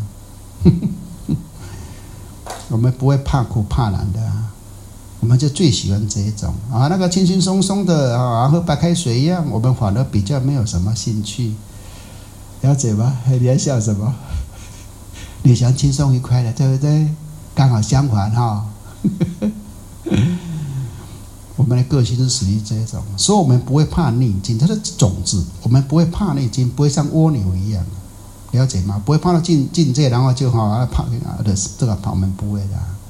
Speaker 2: 我们不会怕苦怕难的、啊，我们就最喜欢这一种啊，那个轻轻松松的啊，和白开水一样，我们反而比较没有什么兴趣，了解吗？你在笑什么？你想轻松愉快的，对不对？刚好相反哈、哦。我们的个性是属于这种，所以我们不会怕逆境，它是种子，我们不会怕逆境，不会像蜗牛一样。了解吗？不会怕到境境界，然后就好啊怕的这个我们不会的、啊。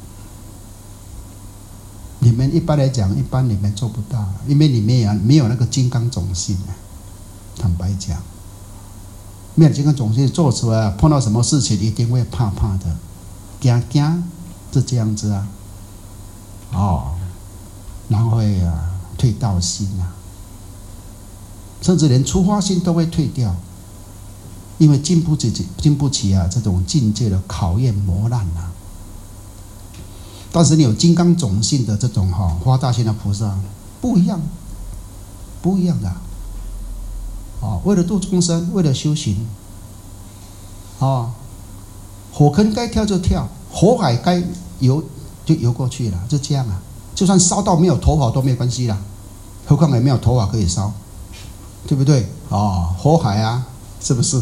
Speaker 2: 你们一般来讲，一般你们做不到，因为你们也没有那个金刚种性啊。坦白讲，没有金刚种性做出来，碰到什么事情一定会怕怕的，惊惊是这样子啊。哦，然后会啊退道心啊，甚至连出发心都会退掉。因为经不起经不起啊这种境界的考验磨难啊。但是你有金刚种性的这种哈、哦、发大心的菩萨不一样，不一样的啊、哦！为了度众生，为了修行，啊、哦，火坑该跳就跳，火海该游就游过去了，就这样啊。就算烧到没有头发都没关系啦，何况也没有头发可以烧，对不对？哦，火海啊。是不是？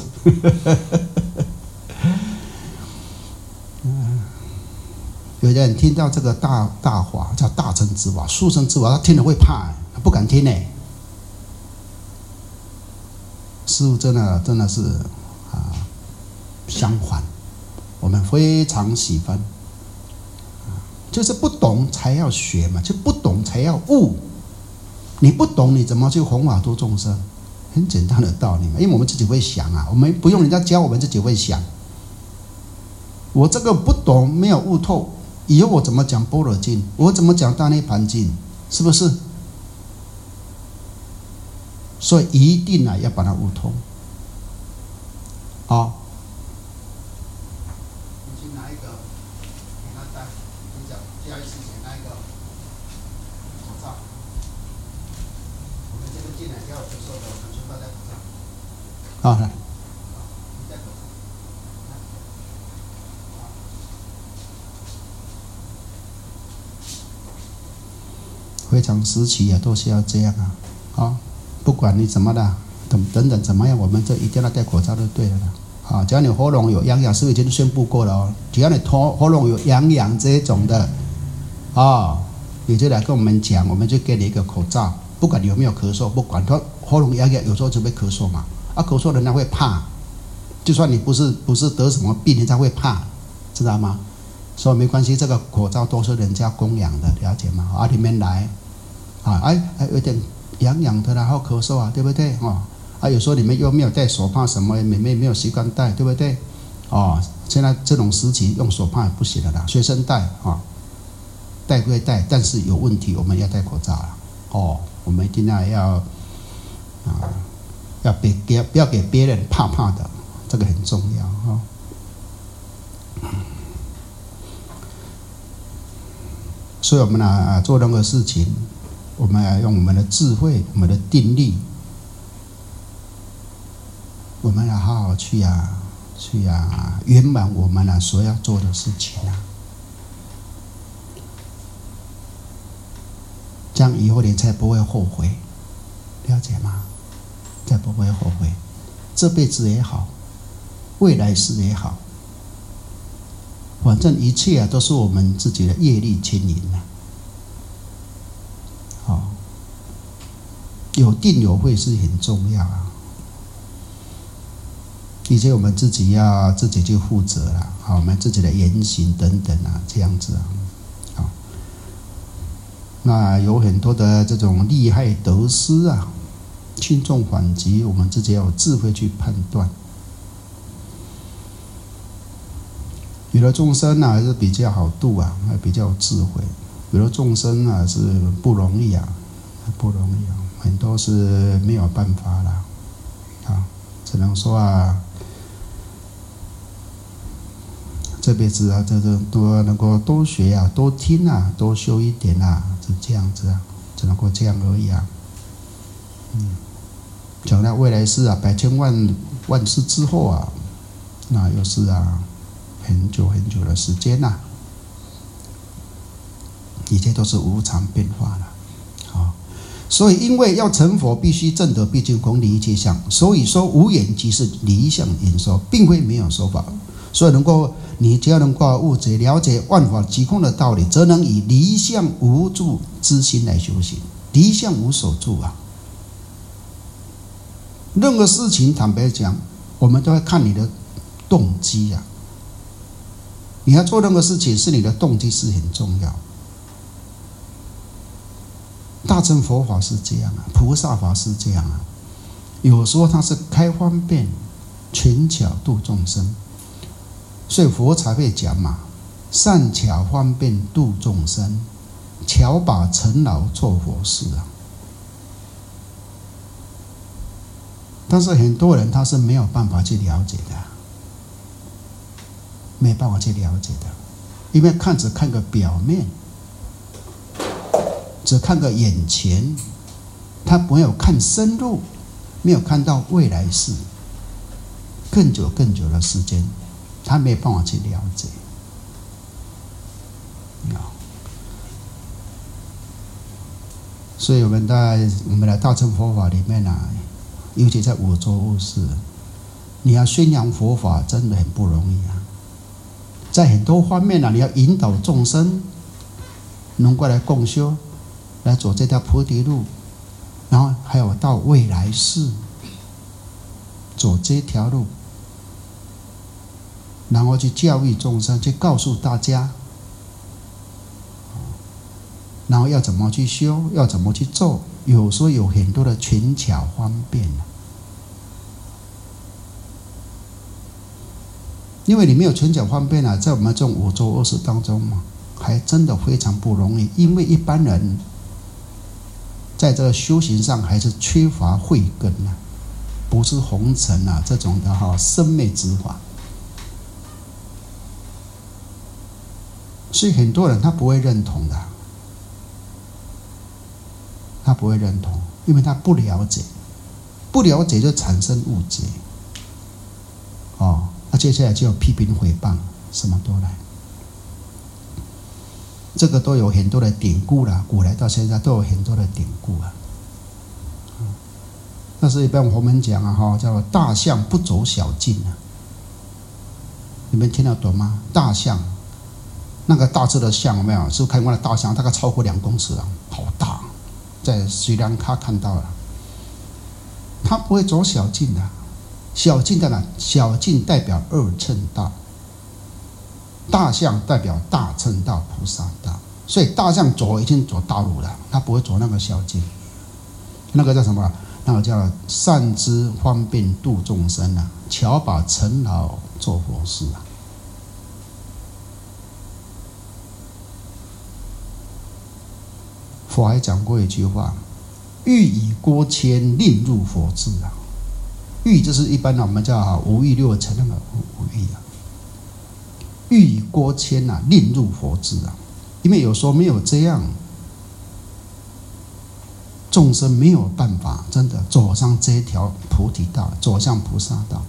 Speaker 2: 有的人听到这个大大法叫大乘之法、殊胜之法，他听了会怕，他不敢听呢。师父真的真的是啊，相反，我们非常喜欢，就是不懂才要学嘛，就不懂才要悟。你不懂，你怎么去弘法度众生？很简单的道理嘛，因为我们自己会想啊，我们不用人家教，我们自己会想。我这个不懂，没有悟透，以后我怎么讲般若经？我怎么讲大涅盘经？是不是？所以一定啊要把它悟通。好，你去拿一个，给他戴，你讲教育事前拿一个口罩。我们这个进来要咳嗽的，我们就戴口罩。好，来。非常时期啊，都是要这样啊，啊，不管你怎么的，等等等怎么样，我们就一定要戴口罩就对了啦。啊，只要你喉咙有痒痒，是不是已经宣布过了哦？只要你喉喉咙有痒痒这种的，啊，你就来跟我们讲，我们就给你一个口罩，不管你有没有咳嗽，不管他喉咙痒痒，有时候就会咳嗽嘛，啊，咳嗽人家会怕，就算你不是不是得什么病，人家会怕，知道吗？所以没关系，这个口罩都是人家供养的，了解吗？啊，里面来。啊，哎，还有点痒痒的，然后咳嗽啊，对不对？哦，啊，有时候你们又没有戴手帕什么，你们没有习惯戴，对不对？哦，现在这种时期用手帕也不行了啦，随身带啊，戴归戴，但是有问题我们要戴口罩了。哦，我们一定要要啊，要别给不要给别人怕怕的，这个很重要哈。哦所以我们呢、啊、做任何事情，我们要用我们的智慧、我们的定力，我们要好好去啊去啊圆满我们啊所要做的事情啊。这样以后你才不会后悔，了解吗？才不会后悔，这辈子也好，未来世也好，反正一切啊都是我们自己的业力牵引啊。好，有定有慧是很重要啊，而且我们自己要自己去负责啦，好，我们自己的言行等等啊，这样子啊。那有很多的这种利害得失啊，轻重缓急，我们自己要有智慧去判断。有的众生啊还是比较好度啊，还比较有智慧；有的众生啊是不容易啊，不容易啊，很多是没有办法啦，啊，只能说啊，这辈子啊，这这多能够多学啊，多听啊，多修一点啊，是这样子啊，只能够这样而已啊。嗯，讲到未来世啊，百千万万世之后啊，那又是啊，很久很久的时间呐、啊，一切都是无常变化了，啊，所以因为要成佛，必须证得毕竟空离一切相，所以说无眼即是离相演说，并非没有说法。所以能够，你只要能够悟解了解万法即空的道理，则能以离相无住之心来修行。离相无所住啊。任何事情，坦白讲，我们都会看你的动机啊。你要做任何事情，是你的动机是很重要。大乘佛法是这样啊，菩萨法是这样啊。有时候它是开方便，权巧度众生。所以佛才会讲嘛，善巧方便度众生，巧把尘劳做佛事啊。但是很多人他是没有办法去了解的，没办法去了解的，因为看只看个表面，只看个眼前，他没有看深入，没有看到未来世，更久更久的时间。他没办法去了解，所以我们在我们的大乘佛法里面啊，尤其在五洲五世，你要宣扬佛法真的很不容易啊。在很多方面啊，你要引导众生能够来共修，来走这条菩提路，然后还有到未来世走这条路。然后去教育众生，去告诉大家，然后要怎么去修，要怎么去做，有时候有很多的权巧方便啊。因为你没有权巧方便啊，在我们这种五洲二世当中嘛，还真的非常不容易。因为一般人在这个修行上还是缺乏慧根啊，不是红尘啊这种的哈生灭之法。所以很多人他不会认同的，他不会认同，因为他不了解，不了解就产生误解，哦，那接下来就有批评诽谤，什么都来，这个都有很多的典故啦，古来到现在都有很多的典故啊。但是一般我们讲啊，哈，叫大象不走小径啊，你们听得懂吗？大象。那个大只的象有没有？是看过的大象，大概超过两公尺啊，好大，在斯里兰卡看到了。它不会走小径的，小径在哪？小径代表二乘道，大象代表大乘道菩萨道。所以大象走已经走大路了，它不会走那个小径。那个叫什么？那个叫善知方便度众生啊，巧把尘劳做佛事啊。佛还讲过一句话：“欲以锅牵，令入佛智啊。”欲就是一般的我们叫五欲六尘那个五欲啊。欲以锅牵啊，令入佛智啊。 因为有时候没有这样，众生没有办法真的走上这一条菩提道，走向菩萨道。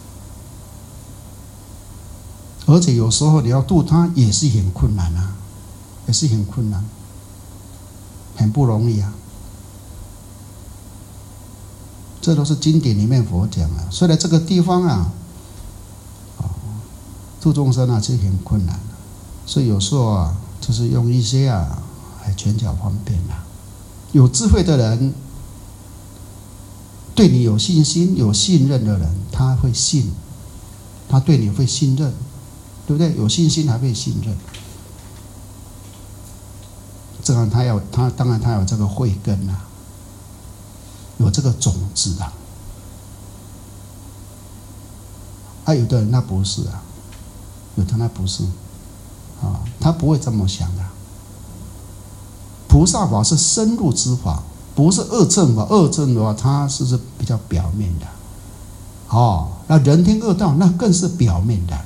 Speaker 2: 而且有时候你要度他也是很困难啊，也是很困难，很不容易啊。这都是经典里面佛讲啊。所以在这个地方啊，度众生啊是很困难的。所以有时候啊，就是用一些啊，来拳脚方便啊。有智慧的人，对你有信心、有信任的人，他会信，他对你会信任。对不对？有信心还会信任，这样他要他当然他有这个慧根啊，有这个种子啊。啊，有的人那不是啊，有的那不是啊，他不会这么想的。菩萨法是深入之法，不是二乘法。二乘的话，它是是比较表面的。哦，那人天恶道那更是表面的。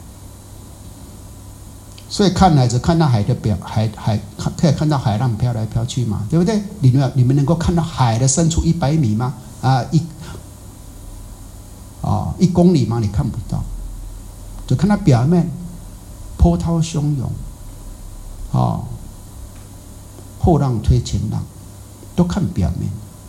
Speaker 2: 所以看海只看到海的表，海海可以看到海浪飘来飘去嘛，对不对？你们你们能够看到海的深处一百米吗？啊，一啊一公里吗？你看不到，只看到表面，波涛汹涌，啊，后浪推前浪，都看表面。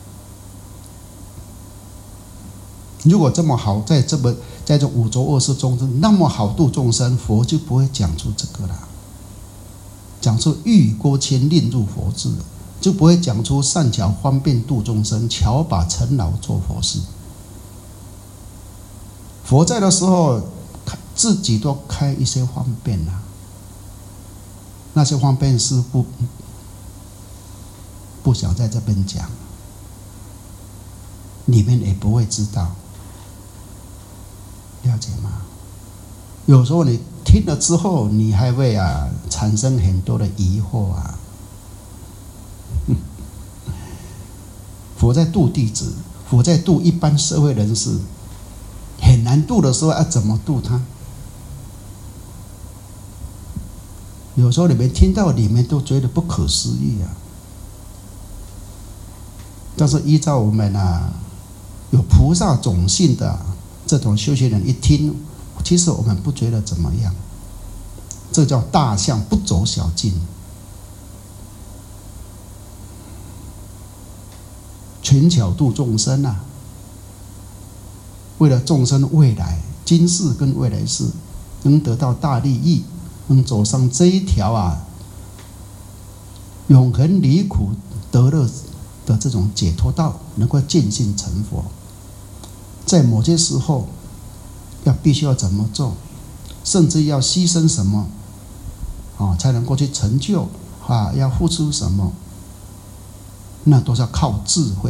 Speaker 2: 如果这么好，在这么在这五浊恶世众生那么好度众生，佛就不会讲出这个了，讲出欲郭迁令入佛智，就不会讲出善巧方便度众生，巧把尘劳做佛事。佛在的时候，自己都开一些方便啊，那些方便是不不想在这边讲，你们也不会知道。了解吗？有时候你听了之后，你还会啊产生很多的疑惑啊。佛在度弟子，佛在度一般社会人士，很难度的时候，要、啊、怎么度他？有时候你们听到里面都觉得不可思议啊。但是依照我们啊有菩萨种性的这种修行人一听，其实我们不觉得怎么样，这叫大象不走小径。权巧度众生啊，为了众生未来今世跟未来世能得到大利益，能走上这一条啊永恒离苦得乐的这种解脱道，能够见性成佛。在某些时候要必须要怎么做，甚至要牺牲什么啊，才能够去成就啊，要付出什么，那都是要靠智慧。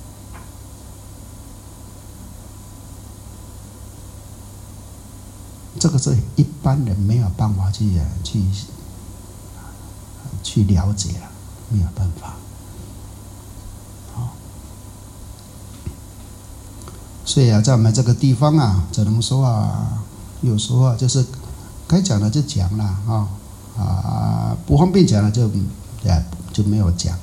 Speaker 2: 这个是一般人没有办法去去去了解了，没有办法。所以啊，在我们这个地方啊，只能说啊，有时候啊，就是该讲的就讲了啊啊，不方便讲了就哎就没有讲。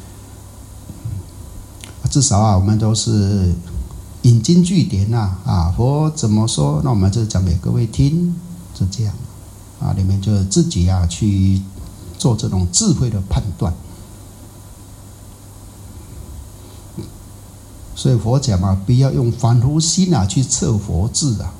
Speaker 2: 至少啊，我们都是引经据典呐啊，佛怎么说，那我们就讲给各位听，是这样啊，你们就自己啊去做这种智慧的判断。所以佛讲嘛，不要用凡夫心啊去测佛智啊。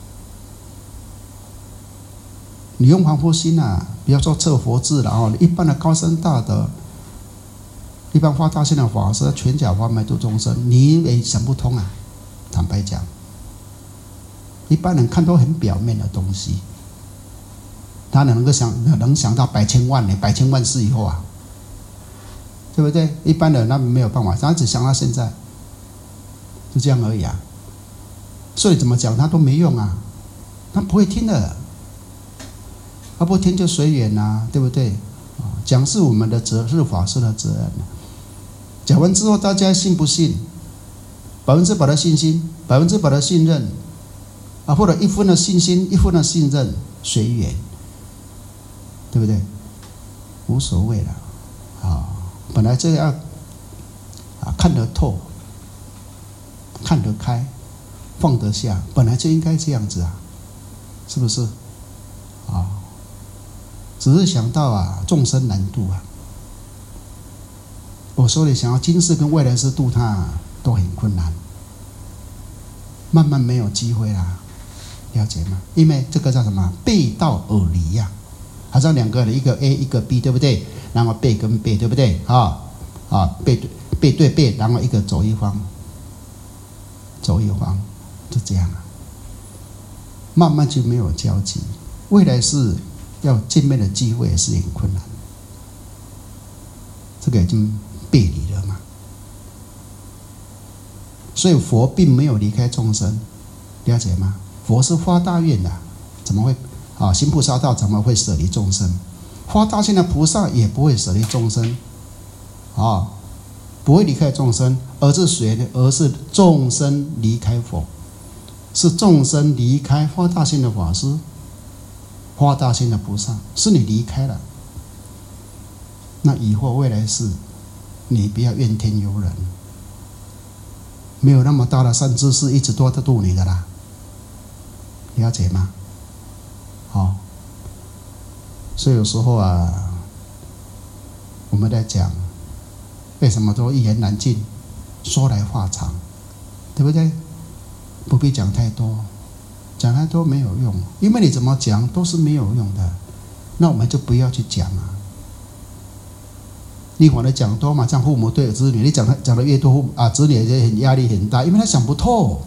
Speaker 2: 你用凡夫心啊，不要说测佛智了哦。一般的高僧大德，一般发大心的法师，全假方面度众生，你也想不通啊。坦白讲，一般人看都很表面的东西，他能够想能想到百千万年、百千万世以后啊，对不对？一般人他没有办法，他只想到现在。就这样而已啊，所以怎么讲他都没用啊，他不会听的，他不听就随缘呐，对不对？讲是我们的责，是法师的责任。讲完之后，大家信不信？百分之百的信心，百分之百的信任啊，或者一分的信心，一分的信任，随缘，对不对？ 无所谓了啊。本来这要啊看得透、看得开、放得下，本来就应该这样子啊，是不是？啊，只是想到啊众生难度啊。我说你想要今世跟未来世度他、啊、都很困难，慢慢没有机会啦，了解吗？因为这个叫什么背道而离呀、啊，好像两个人，一个 A 一个 B， 对不对？然后背跟背，对不对？啊啊，背对背对背，然后一个走一方，走一方，就这样啊，慢慢就没有交集，未来是要见面的机会也是很困难，这个已经背离了嘛。所以佛并没有离开众生，了解吗？佛是发大愿的，怎么会啊？行菩萨道怎么会舍离众生？发大愿的菩萨也不会舍离众生，啊，不会离开众生，而是谁呢？而是众生离开佛，是众生离开发大愿的法师，发大愿的菩萨，是你离开了。那以后未来世，你不要怨天尤人，没有那么大的善知识一直都在度你的啦，了解吗？好、哦，所以有时候啊，我们在讲为什么都一言难尽，说来话长，对不对？不必讲太多，讲太多没有用，因为你怎么讲都是没有用的，那我们就不要去讲啊。你反而讲多嘛，像父母对子女，你讲讲的越多啊，子女也很压力很大，因为他想不透，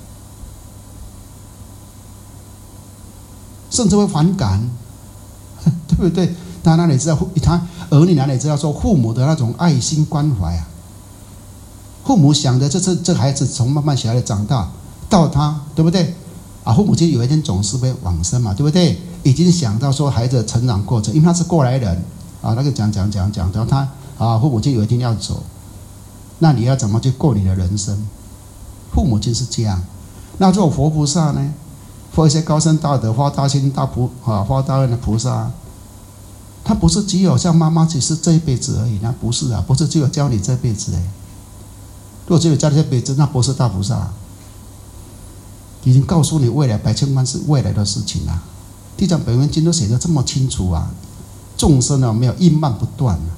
Speaker 2: 甚至会反感，对不对？他哪里知道他儿女哪里知道说父母的那种爱心关怀啊？父母想的这这这孩子从慢慢小孩的长大到他，对不对？啊，父母亲有一天总是会往生嘛，对不对？已经想到说孩子的成长过程，因为他是过来人啊，那个讲讲讲讲到他。啊，父母亲有一天要走，那你要怎么去过你的人生？父母亲是这样，那做佛菩萨呢？或一些高僧大德、发大心大菩啊、发大愿的菩萨，他不是只有像妈妈只是这一辈子而已，那不是啊，不是只有教你这辈子哎。如果只有教你这辈子，那不是大菩萨，已经告诉你未来百千万是未来的事情啊。地藏本愿经都写得这么清楚啊，众生啊没有因慢不断啊。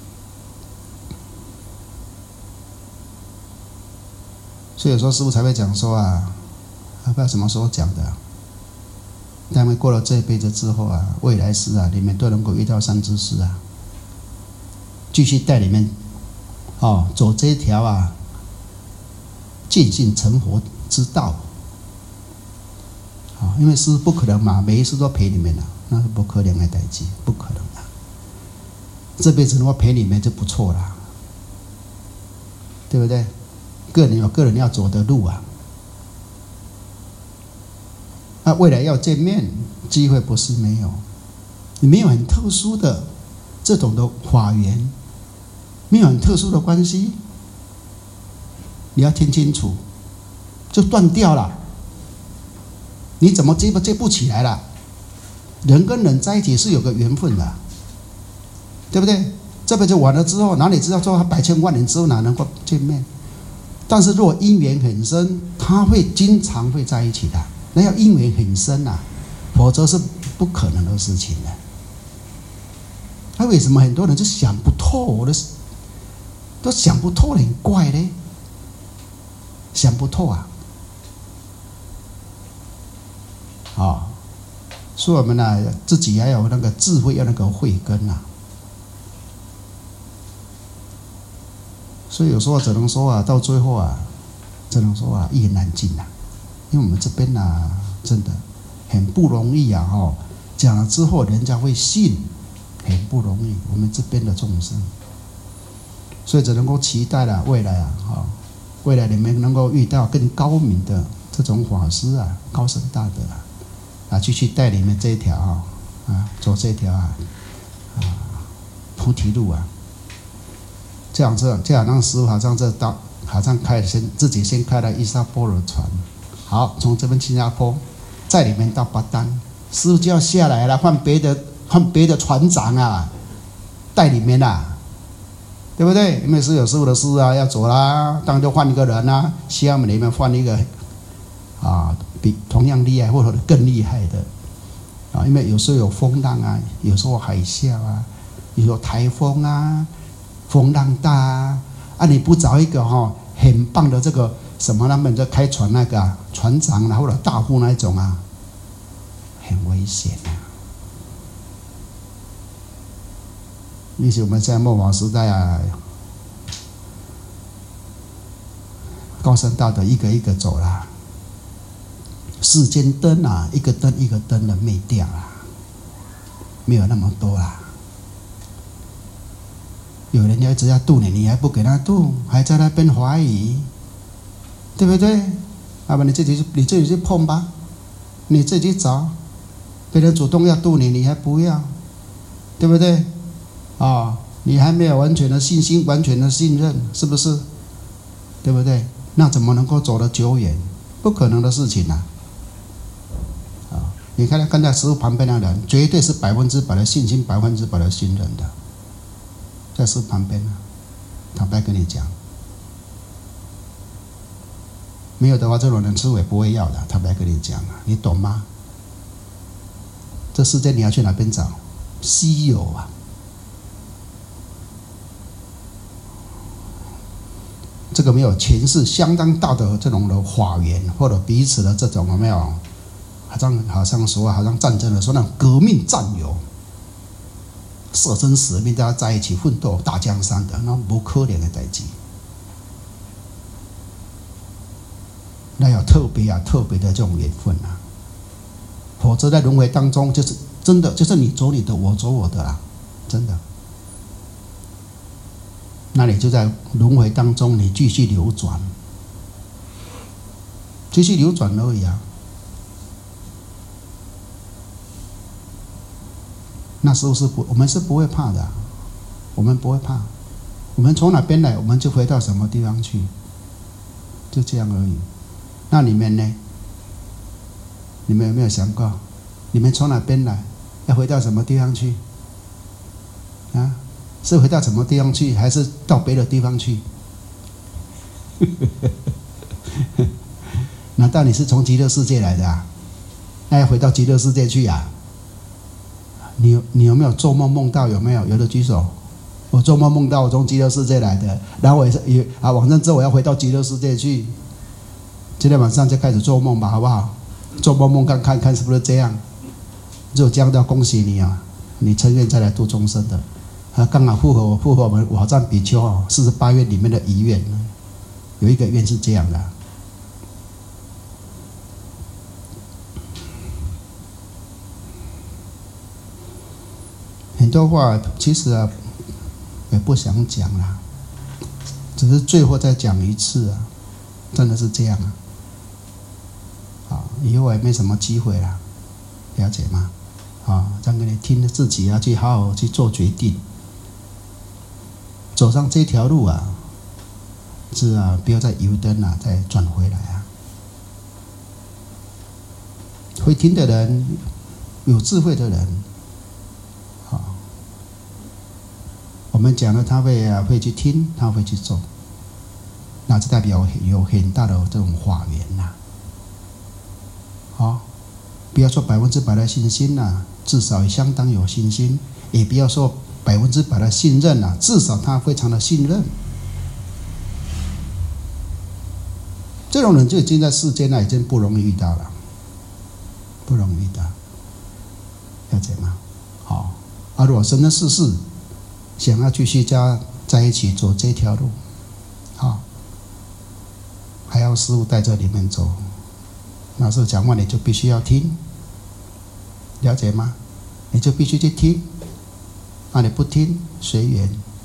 Speaker 2: 所以有时候师父才会讲说啊，不知道什么时候讲的、啊，但为过了这一辈子之后啊，未来世啊，你们都能够遇到善知识啊，继续带你们哦走这一条啊见性成佛之道。啊、哦，因为师不可能嘛，每一世都陪你们了、啊，那是不可能的代志，不可能的。这辈子能够陪你们就不错了，对不对？个人有个人要走的路啊，那未来要见面，机会不是没有，你没有很特殊的这种的法缘，没有很特殊的关系，你要听清楚，就断掉了，你怎么接不接不起来了？人跟人在一起是有个缘分的，对不对？这辈子完了之后，哪里知道说他百千万年之后哪能够见面？但是如果因缘很深，他会经常会在一起的。那要因缘很深啊，否则是不可能的事情的。那为什么很多人就想不透？我的都想不透，很怪嘞，想不透啊！啊、哦，所以我们呢、啊，自己要有那个智慧，要那个慧根啊。所以有时候只能说啊，到最后啊，只能说啊，一言难尽啊。因为我们这边啊，真的很不容易啊！哦，讲了之后，人家会信，很不容易。我们这边的众生，所以只能够期待了未来啊，哈、哦，未来你们能够遇到更高明的这种法师啊，高僧大德啊，啊，继续带你们这一条啊，啊，走这条啊，啊，菩提路啊。这样子，这样让师父好像这到，好像开先自己先开了伊莎波罗船，好，从这边新加坡，在里面到巴丹，师父就要下来了，换别的换别的船长啊， 带里面啦，对不对？因为师有师傅的事啊，要走啦，当然就换一个人啦、啊，西安门里面换一个啊，比同样厉害或者更厉害的啊，因为有时候有风浪啊，有时候海啸啊，有时候台风啊，风浪大啊，啊你不找一个哈、哦、很棒的这个什么他们在开船那个、啊、船长啊，或者大副那一种啊，很危险啊。尤其我们现在末法时代啊，高僧大德一个一个走了，世间灯啊，一个灯一个灯的灭掉了，没有那么多啦。有人要一直要渡你，你还不给他渡，还在那边怀疑，对不对？要不你自己去，你自己去碰吧，你自己找，别人主动要渡你，你还不要，对不对？啊、哦，你还没有完全的信心，完全的信任，是不是？对不对？那怎么能够走得久远？不可能的事情啊！啊、哦，你看看在师父旁边的人，绝对是百分之百的信心，百分之百的信任的，在师父旁边呢、啊，坦白跟你讲，没有的话，这种人师父也不会要的，坦白跟你讲啊，你懂吗？这世界你要去哪边找？稀有啊！这个没有前世相当大的这种的法缘，或者彼此的这种有没有？好像好像说好像战争的时候那种革命战友，舍生舍命大家在一起奋斗大江山的，那不可怜的代志。那有特别啊特别的这种缘分啊，否则在轮回当中就是真的就是你走你的，我走我的啦，真的。那你就在轮回当中，你继续流转，继续流转而已啊。那时候是不，我们是不会怕的、啊，我们不会怕，我们从哪边来，我们就回到什么地方去，就这样而已。那你们呢？你们有没有想过，你们从哪边来，要回到什么地方去？啊？是回到什么地方去，还是到别的地方去？难道你是从极乐世界来的啊？那要回到极乐世界去啊？你有你有没有做梦梦到？有没有？有的举手。我做梦梦到我从极乐世界来的，然后我也啊往生之后我要回到极乐世界去。今天晚上就开始做梦吧，好不好？做梦梦看看看是不是这样？如果这样，要恭喜你啊！你成愿再来度众生的。啊，刚好符合我符合我们瓦藏比丘哦，四十八愿里面的遗愿，有一个愿是这样的。很多话其实啊也不想讲啦，只是最后再讲一次啊，真的是这样啊。啊，以后也没什么机会了，了解吗？啊，这样给你听，自己要去好好去做决定。走上这条路啊，是啊，不要再油灯啊，再转回来啊。会听的人，有智慧的人，好，我们讲了，他会啊会去听，他会去做，那就代表有很大的这种法缘呐。好，不要说百分之百的信心呐、啊，至少也相当有信心，也不要说百分之百的信任啊，至少他非常的信任。这种人就已经在世间呢，已经不容易遇到了，不容易遇到，了解吗？好，而、啊、如果生生世世想要继续加在一起走这条路，好，还要师父带着你们走，那时候讲话你就必须要听，了解吗？你就必须去听。那、啊、你不听，随缘，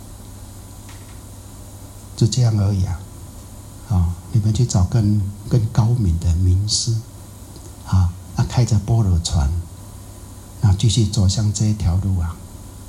Speaker 2: 就这样而已啊！啊、哦，你们去找更更高明的名师，啊，啊，开着般若船，然后继续走向这一条路啊！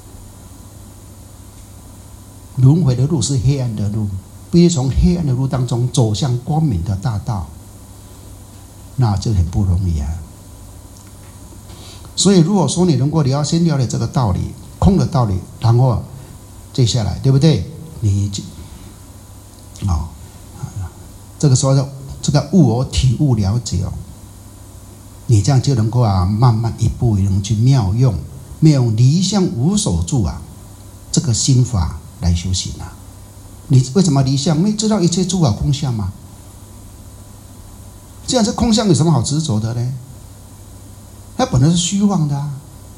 Speaker 2: 轮回的路是黑暗的路，必须从黑暗的路当中走向光明的大道，那就很不容易啊！所以，如果说你能够了先了解这个道理。空的道理，然后接下来，对不对？你哦，这个时候这个悟我体悟了解哦，你这样就能够啊，慢慢一步一步去妙用，妙用离相无所住啊，这个心法来修行啊。你为什么离相？没知道一切诸法空相吗？既然是空相，有什么好执着的呢？它本来是虚妄的啊，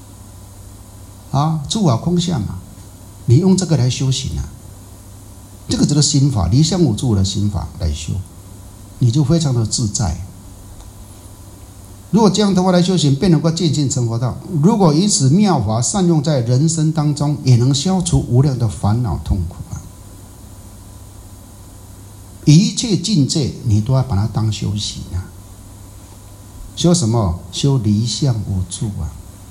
Speaker 2: 啊，诸法空相嘛，你用这个来修行啊，这个就是心法，离相无住的心法来修，你就非常的自在。如果这样的话来修行，便能够渐进成佛道。如果以此妙法善用在人生当中，也能消除无量的烦恼痛苦啊！一切境界，你都要把它当修行啊！修什么？修离相无住啊！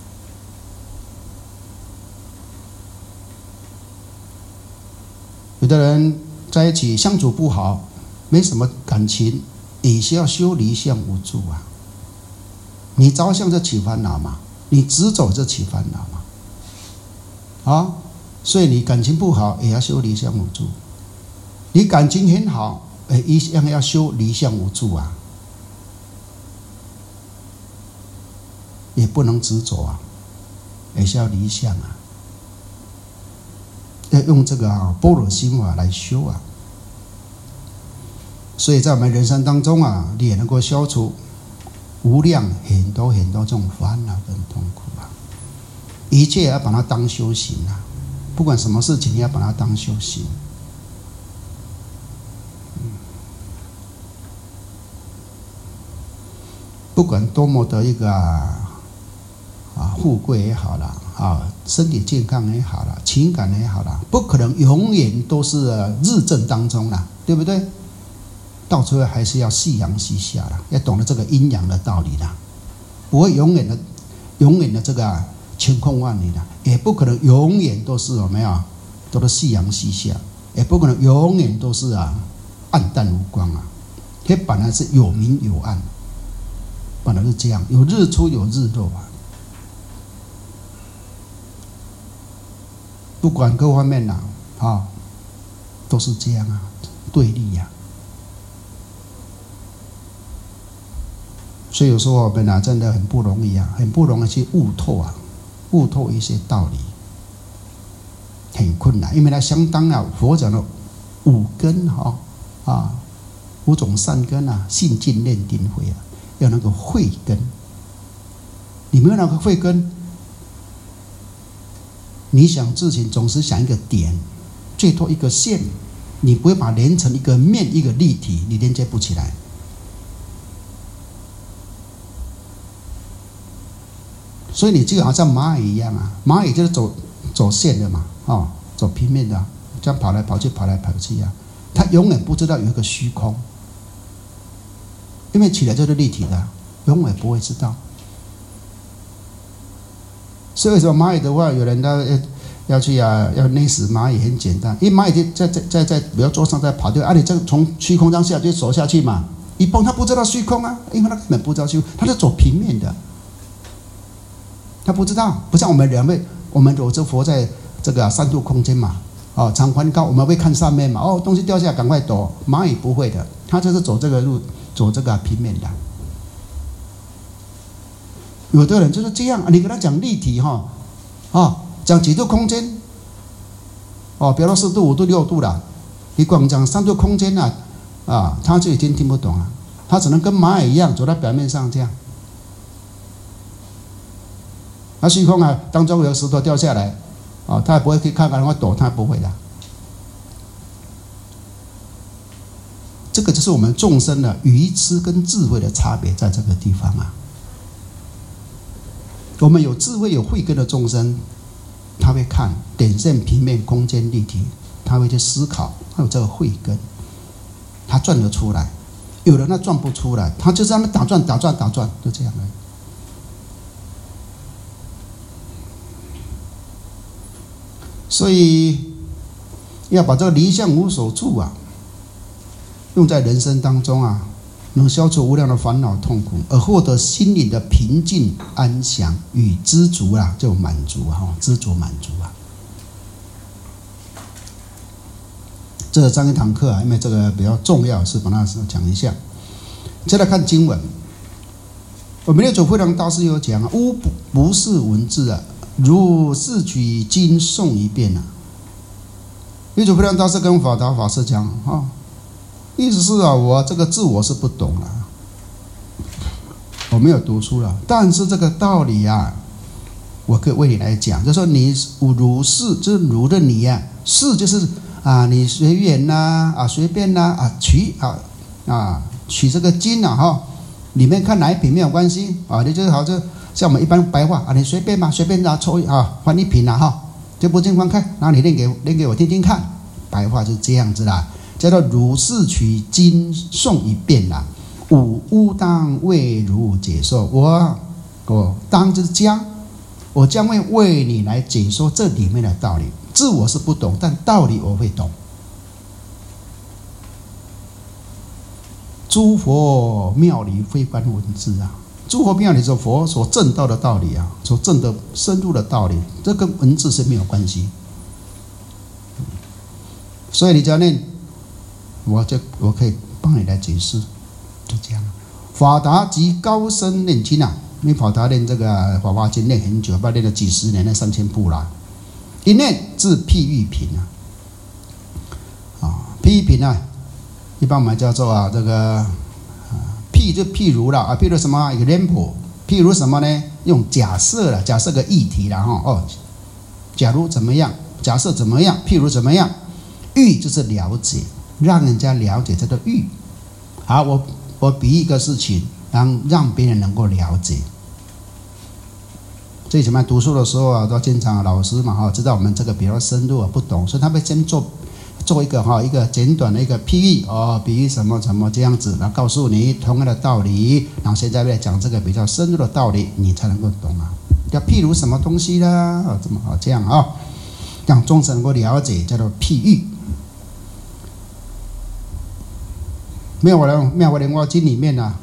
Speaker 2: 有的人在一起相处不好，没什么感情，也是要修离相无住啊！你着相就起烦恼嘛，你执走就起烦恼嘛，啊，所以你感情不好也要修离相无住，你感情很好，哎，一样要修离相无住啊，也不能执着啊，也是要离相啊，要用这个啊般若心法来修啊，所以在我们人生当中啊，你也能够消除无量很多很多这种烦恼跟痛苦啊，一切也要把它当修行啊，不管什么事情，你要把它当修行。不管多么的一个啊富贵也好啦，啊身体健康也好啦，情感也好啦，不可能永远都是日正当中啦，对不对？到最后还是要夕阳西下啦，要懂得这个阴阳的道理啦，不会永远的、永远的这个、啊、晴空万里的，也不可能永远都是有没有，都是夕阳西下，也不可能永远都是啊暗淡无光啊，它本来是有明有暗，本来是这样，有日出有日落啊，不管各方面呐 啊, 啊，都是这样啊，对立呀、啊。所以有时候我们啊，真的很不容易啊，很不容易去悟透啊，悟透一些道理，很困难，因为它相当啊，佛讲的五根哈 啊, 啊，五种善根啊，信尽念定慧啊，要那个慧根。你没有那个慧根，你想事情总是想一个点，最多一个线，你不会把它连成一个面一个立体，你连接不起来。所以你就好像蚂蚁一样啊，蚂蚁就是走走线的嘛，哦，走平面的、啊，这样跑来跑去，跑来跑去啊，它永远不知道有一个虚空，因为起来就是立体的，永远不会知道。所以为什么蚂蚁的话，有人要要去啊，要勒死蚂蚁很简单，因为蚂蚁在在在在，比如桌上在跑，对，啊，你这从虚空上下就走下去嘛，一蹦它不知道虚空啊，因为它根本不知道虚空，它是走平面的。他不知道，不像我们人会，我们有这活在这个三度空间嘛，哦，长宽高，我们会看上面嘛，哦，东西掉下来赶快躲。蚂蚁不会的，它就是走这个路，走这个平面的。有的人就是这样，你跟他讲立体哈，哦，讲几度空间，哦，比如说四度、五度、六度啦，你光讲三度空间啊，啊，他就已经听不懂了，他只能跟蚂蚁一样走在表面上这样。那虚空啊，当中有石头掉下来，哦，他也不会去看看，然后躲，他不会的。这个就是我们众生的愚痴跟智慧的差别，在这个地方啊。我们有智慧、有慧根的众生，他会看点线、平面、空间、立体，他会去思考，他有这个慧根，他转得出来。有人他转不出来，他就在那边打转、打转、打转，就这样而已。所以要把这个离相无所住啊，用在人生当中啊，能消除无量的烦恼痛苦，而获得心灵的平静安详与知足啊，就满足哈、啊，知足满足啊。 这上一堂课啊，因为这个比较重要，是把它讲一下。再来看经文，我们六祖慧能大师有讲啊，无不不是文字啊，如是取经诵一遍啊。六祖慧能大师跟法达法师讲啊，意思是啊，我这个字我是不懂了，我没有读书了，但是这个道理啊，我可以为你来讲，就说你如是，就是如的你啊，是就是啊，你随缘呐，啊随便呐，啊取啊啊取这个经啊哈，里面看哪一品没有关系啊，你就好就像我们一般白话啊，你随便嘛，随便拿抽啊翻一品啦哈，就不经翻开，然后你念给念给我听听看，白话就是这样子啦，叫做如是取经诵一遍啦，吾吾当为汝解说，我我当就是将。我将会为你来解说这里面的道理，字我是不懂，但道理我会懂。诸佛妙理非关文字啊，诸佛妙理是佛所证道的道理啊，所证的深入的道理，这跟文字是没有关系。所以你只要念，我就我可以帮你来解释，就这样。法达及高僧念经啊。因为法达念这个《法华经》念很久，不念了几十年，那三千部啦。一念至譬喻品啊，啊，譬喻品啊，一般我们叫做啊这个啊譬就譬如了啊，譬如什么 example， 譬如什么呢？用假设了，假设个议题了哈哦，假如怎么样，假设怎么样，譬如怎么样，喻就是了解，让人家了解这个喻。好，我我比喻一个事情。让让别人能够了解，所以前面读书的时候啊，都经常老师嘛哈，知道我们这个比较深入啊不懂，所以他会先做做一个哈一个简短的一个譬喻哦，比喻什么什么这样子，然后告诉你同样的道理，然后现在来讲这个比较深入的道理，你才能够懂啊。要譬如什么东西啦，哦这么好这样啊，让众生能够了解，叫做譬喻。妙法莲妙法莲华经里面呢、啊。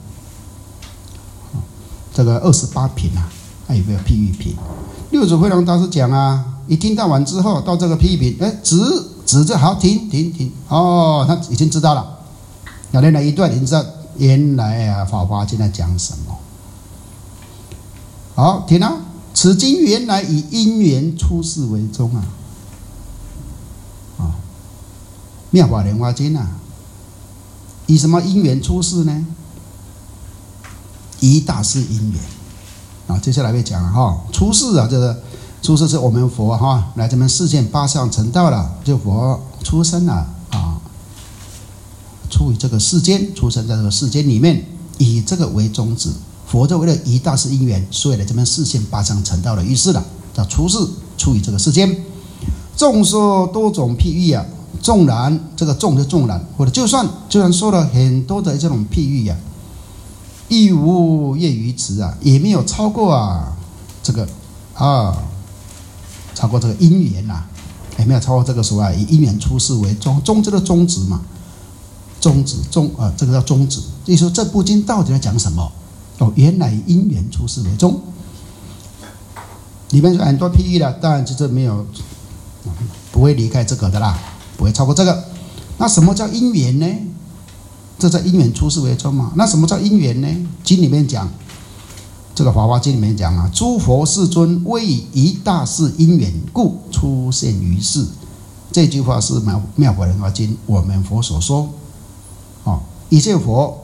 Speaker 2: 这个二十八品啊，还有没有譬喻品？六祖慧能大师讲啊，一听到完之后，到这个譬喻品，哎，指指着好停停停，哦，他已经知道了。要念了一段，已经知道原来啊，《法华经》在讲什么。好，停啊！此经原来以因缘出世为宗啊，啊，《妙法莲华经》啊，以什么因缘出世呢？一大事因缘啊，接下来会讲了哈，出世啊，这个出世是我们佛哈来这边世间八相成道了，就佛出生了啊，出于这个世间，出生在这个世间里面，以这个为宗旨，佛就为了一大事因缘，所以来这边世间八相成道的意思了，叫出世，出于这个世间。众说多种譬喻啊，纵然这个众就纵然，或者就算就算说了很多的这种譬喻啊。亦无业于此啊，也没有超过啊这个啊，超过这个因缘呐、啊，也没有超过这个所谓以因缘出世为宗，宗这个宗旨嘛，宗旨宗啊，这个叫宗旨。所以说这部经到底在讲什么？哦，原来以因缘出世为宗，里面有很多譬喻的，当然这没有不会离开这个的啦，不会超过这个。那什么叫因缘呢？这在因缘出世为宗嘛？那什么叫因缘呢？经里面讲，这个《法华经》里面讲啊，诸佛世尊为一大事因缘故出现于世。这句话是妙妙法莲华经我们佛所说。哦，一切佛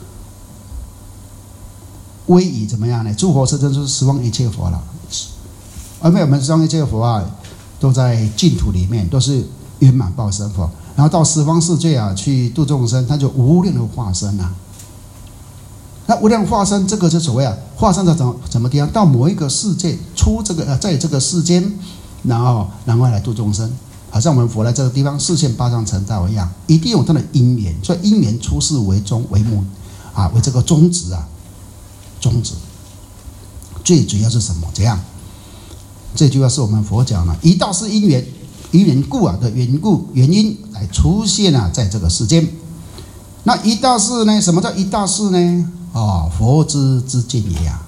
Speaker 2: 为以怎么样呢？诸佛世尊就是十方一切佛了。而且我们十方一切佛啊，都在净土里面，都是圆满报身佛。然后到十方世界啊，去度众生，他就无量的化身啊。那无量化身，这个就所谓啊，化身到怎怎么地方？到某一个世界，出这个呃，在这个世间，然后然后来度众生，好像我们佛来这个地方示现八相成道一样，一定有它的因缘。所以因缘出世为宗为目啊，为这个宗旨啊，宗旨。最主要是什么？怎样？这句话是我们佛讲的，一道是因缘。因缘故啊的缘故原因来出现啊，在这个世间。那一大事呢？什么叫一大事呢？哦，佛之之见也啊。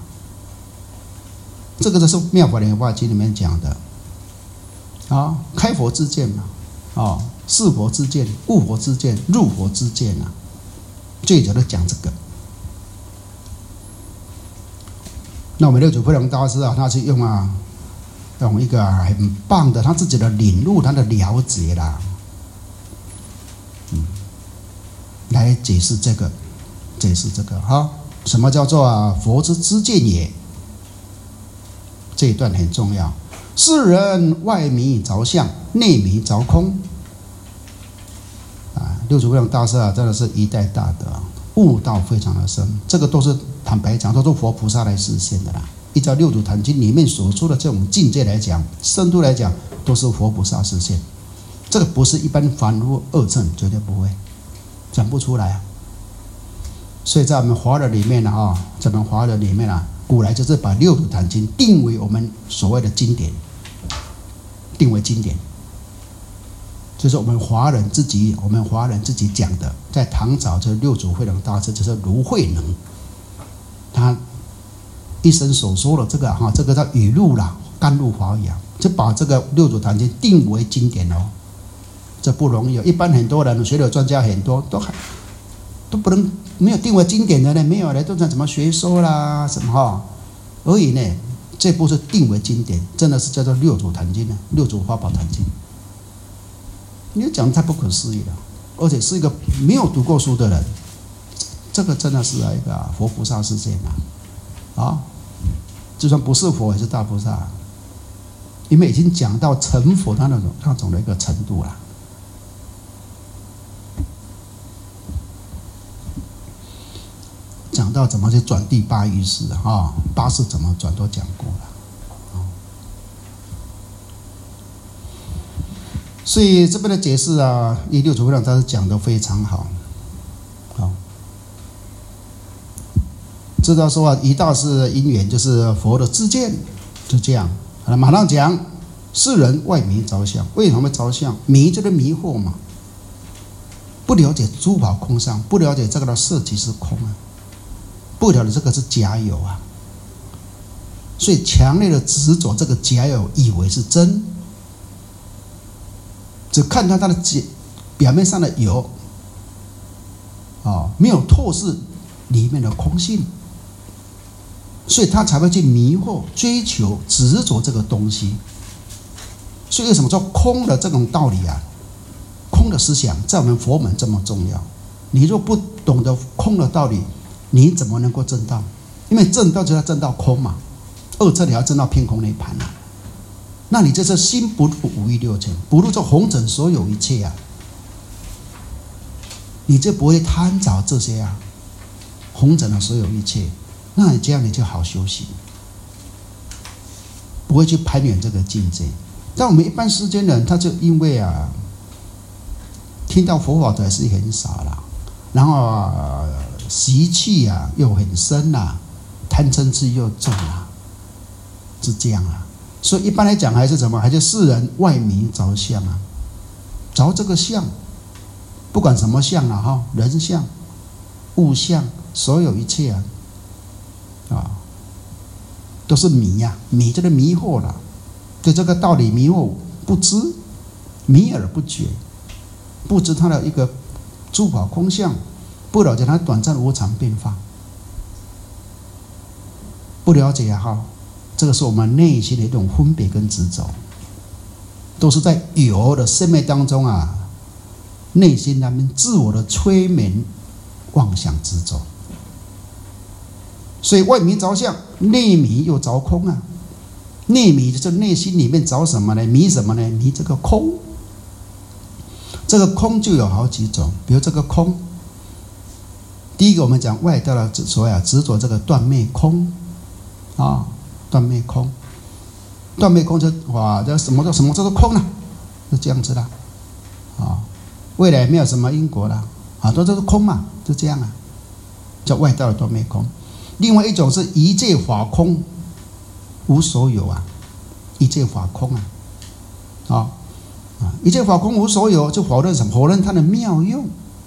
Speaker 2: 这个就是《妙法莲华经》里面讲的啊，开佛之见嘛。 哦，是佛之见、悟佛之见、入佛之见啊，最早的讲这个。那我们六祖慧能大师啊，他是用啊，用一个很棒的他自己的领悟、他的了解啦，嗯，来解释这个，解释这个哈。什么叫做啊佛之知见也？这一段很重要。世人外迷着相，内迷着空。啊，六祖慧能大师啊，真的是一代大德，悟道非常的深。这个都是坦白讲，都是佛菩萨来实现的啦。依照六祖坛经里面所说的这种境界来讲，深度来讲，都是佛菩萨实现。这个不是一般凡夫二乘，绝对不会，讲不出来啊。所以在我们华人里面呢，啊，在我们华人里面啊，古来就是把六祖坛经定为我们所谓的经典，定为经典。就是我们华人自己，我们华人自己讲的，在唐朝这六祖慧能大师就是卢慧能，他一生所说的这个哈，这个叫语录啦，甘露华语啊，就把这个六祖坛经定为经典哦，这不容易哦。一般很多人学的专家很多都还都不能没有定为经典的呢，没有的都讲什么学说啦什么哈，而已呢，这部是定为经典，真的是叫做六祖坛经呢，六祖法宝坛经。你讲的太不可思议了，而且是一个没有读过书的人，这个真的是一个佛菩萨事件啊！啊，就算不是佛也是大菩萨，因为已经讲到成佛他那种那种的一个程度了。讲到怎么去转第八意识啊，八识怎么转都讲过了。所以这边的解释啊，一六祖慧能大师讲得非常好，好，知道说啊，一大事的因缘就是佛的知见，就这样。好了，马上讲，世人外迷着相，为什么着相？迷就是迷惑嘛，不了解诸法空相，不了解这个的色即是空啊，不了解这个是假有啊，所以强烈的执着这个假有，以为是真。只看到它的表面上的有，哦，没有透视里面的空性，所以他才会去迷惑、追求、执着这个东西。所以为什么说空的这种道理啊，空的思想在我们佛门这么重要？你若不懂得空的道理，你怎么能够证道？因为证道就要证到空嘛，二乘你要证到偏空涅槃啊。那你这是心不入五欲六尘，不入这红尘所有一切啊，你就不会贪着这些啊，红尘的所有一切，那你这样你就好修行，不会去攀远这个境界。但我们一般世间人，他就因为啊，听到佛法的是很少啦，然后啊，习气啊又很深啦，贪嗔痴又重啦，是这样啊。所以一般来讲还是什么？还是世人外迷着相啊，着这个相，不管什么相啊，哈，人相、物相，所有一切啊，啊，都是迷呀、啊，迷就是迷惑了，对这个道理迷惑不知，迷而不觉，不知它的一个诸法空相，不了解它短暂无常变化，不了解啊，哈。这个是我们内心的一种分别跟执着，都是在有的生命当中啊，内心那边自我的催眠、妄想执着。所以外迷着相，内迷又着空啊。内迷就是内心里面着什么呢？迷什么呢？迷这个空。这个空就有好几种，比如这个空，第一个我们讲外道的所谓啊，执着这个断灭空啊。断灭空，断灭空就哇，这什么叫什么叫做空呢？就这样子啦，啊，未来没有什么因果啦，啊，都都是空嘛，就这样啊，叫外道的断灭空。另外一种是一切法空，无所有啊，一切法空啊，啊啊，一切法空无所有，就否认什么？否认它的妙用。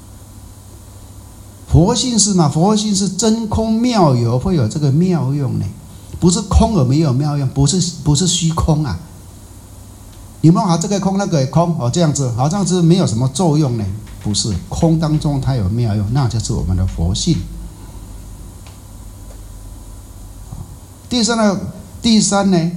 Speaker 2: 佛性是嘛？佛性是真空妙有，会有这个妙用呢。不是空而没有妙用，不是不是虚空啊！ 你们好，这个空那个也空哦，这样子好，这样子没有什么作用呢？不是，空当中它有妙用，那就是我们的佛性。第三呢，第三呢，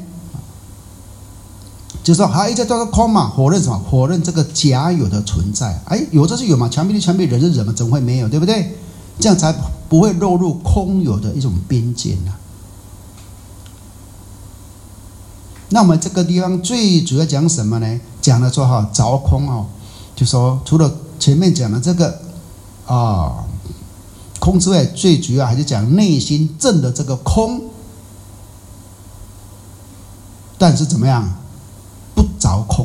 Speaker 2: 就说还一直都是空嘛，否认什么？否认这个假有的存在。哎，有就是有嘛，墙壁的墙壁，人是人嘛，怎么会没有？对不对？这样才不会落入空有的一种边界呢、啊。那我们这个地方最主要讲什么呢？讲的说哈，着空哦，就说除了前面讲的这个啊、哦、空之外，最主要还是讲内心正的这个空。但是怎么样？不着空。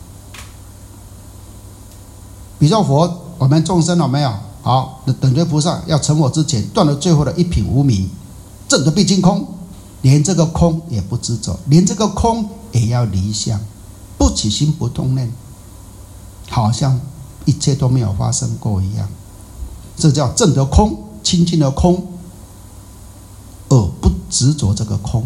Speaker 2: 比较佛，我们众生有没有？好，等觉菩萨要成佛之前，断了最后的一品无明，正的毕竟空。连这个空也不执着，连这个空也要离相，不起心不动念，好像一切都没有发生过一样。这叫正得空，清净的空，而不执着这个空。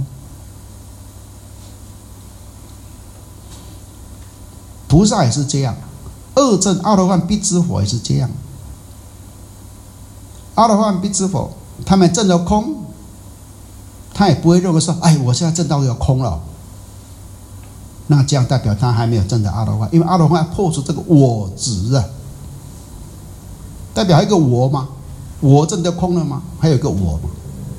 Speaker 2: 菩萨也是这样，二正阿罗汉必知佛也是这样。阿罗汉必知佛，他们证得空。他也不会认为说，哎，我现在证到有空了，那这样代表他还没有证到阿罗汉，因为阿罗汉破除这个我执啊，代表一个我吗？我证得空了吗？还有一个我吗？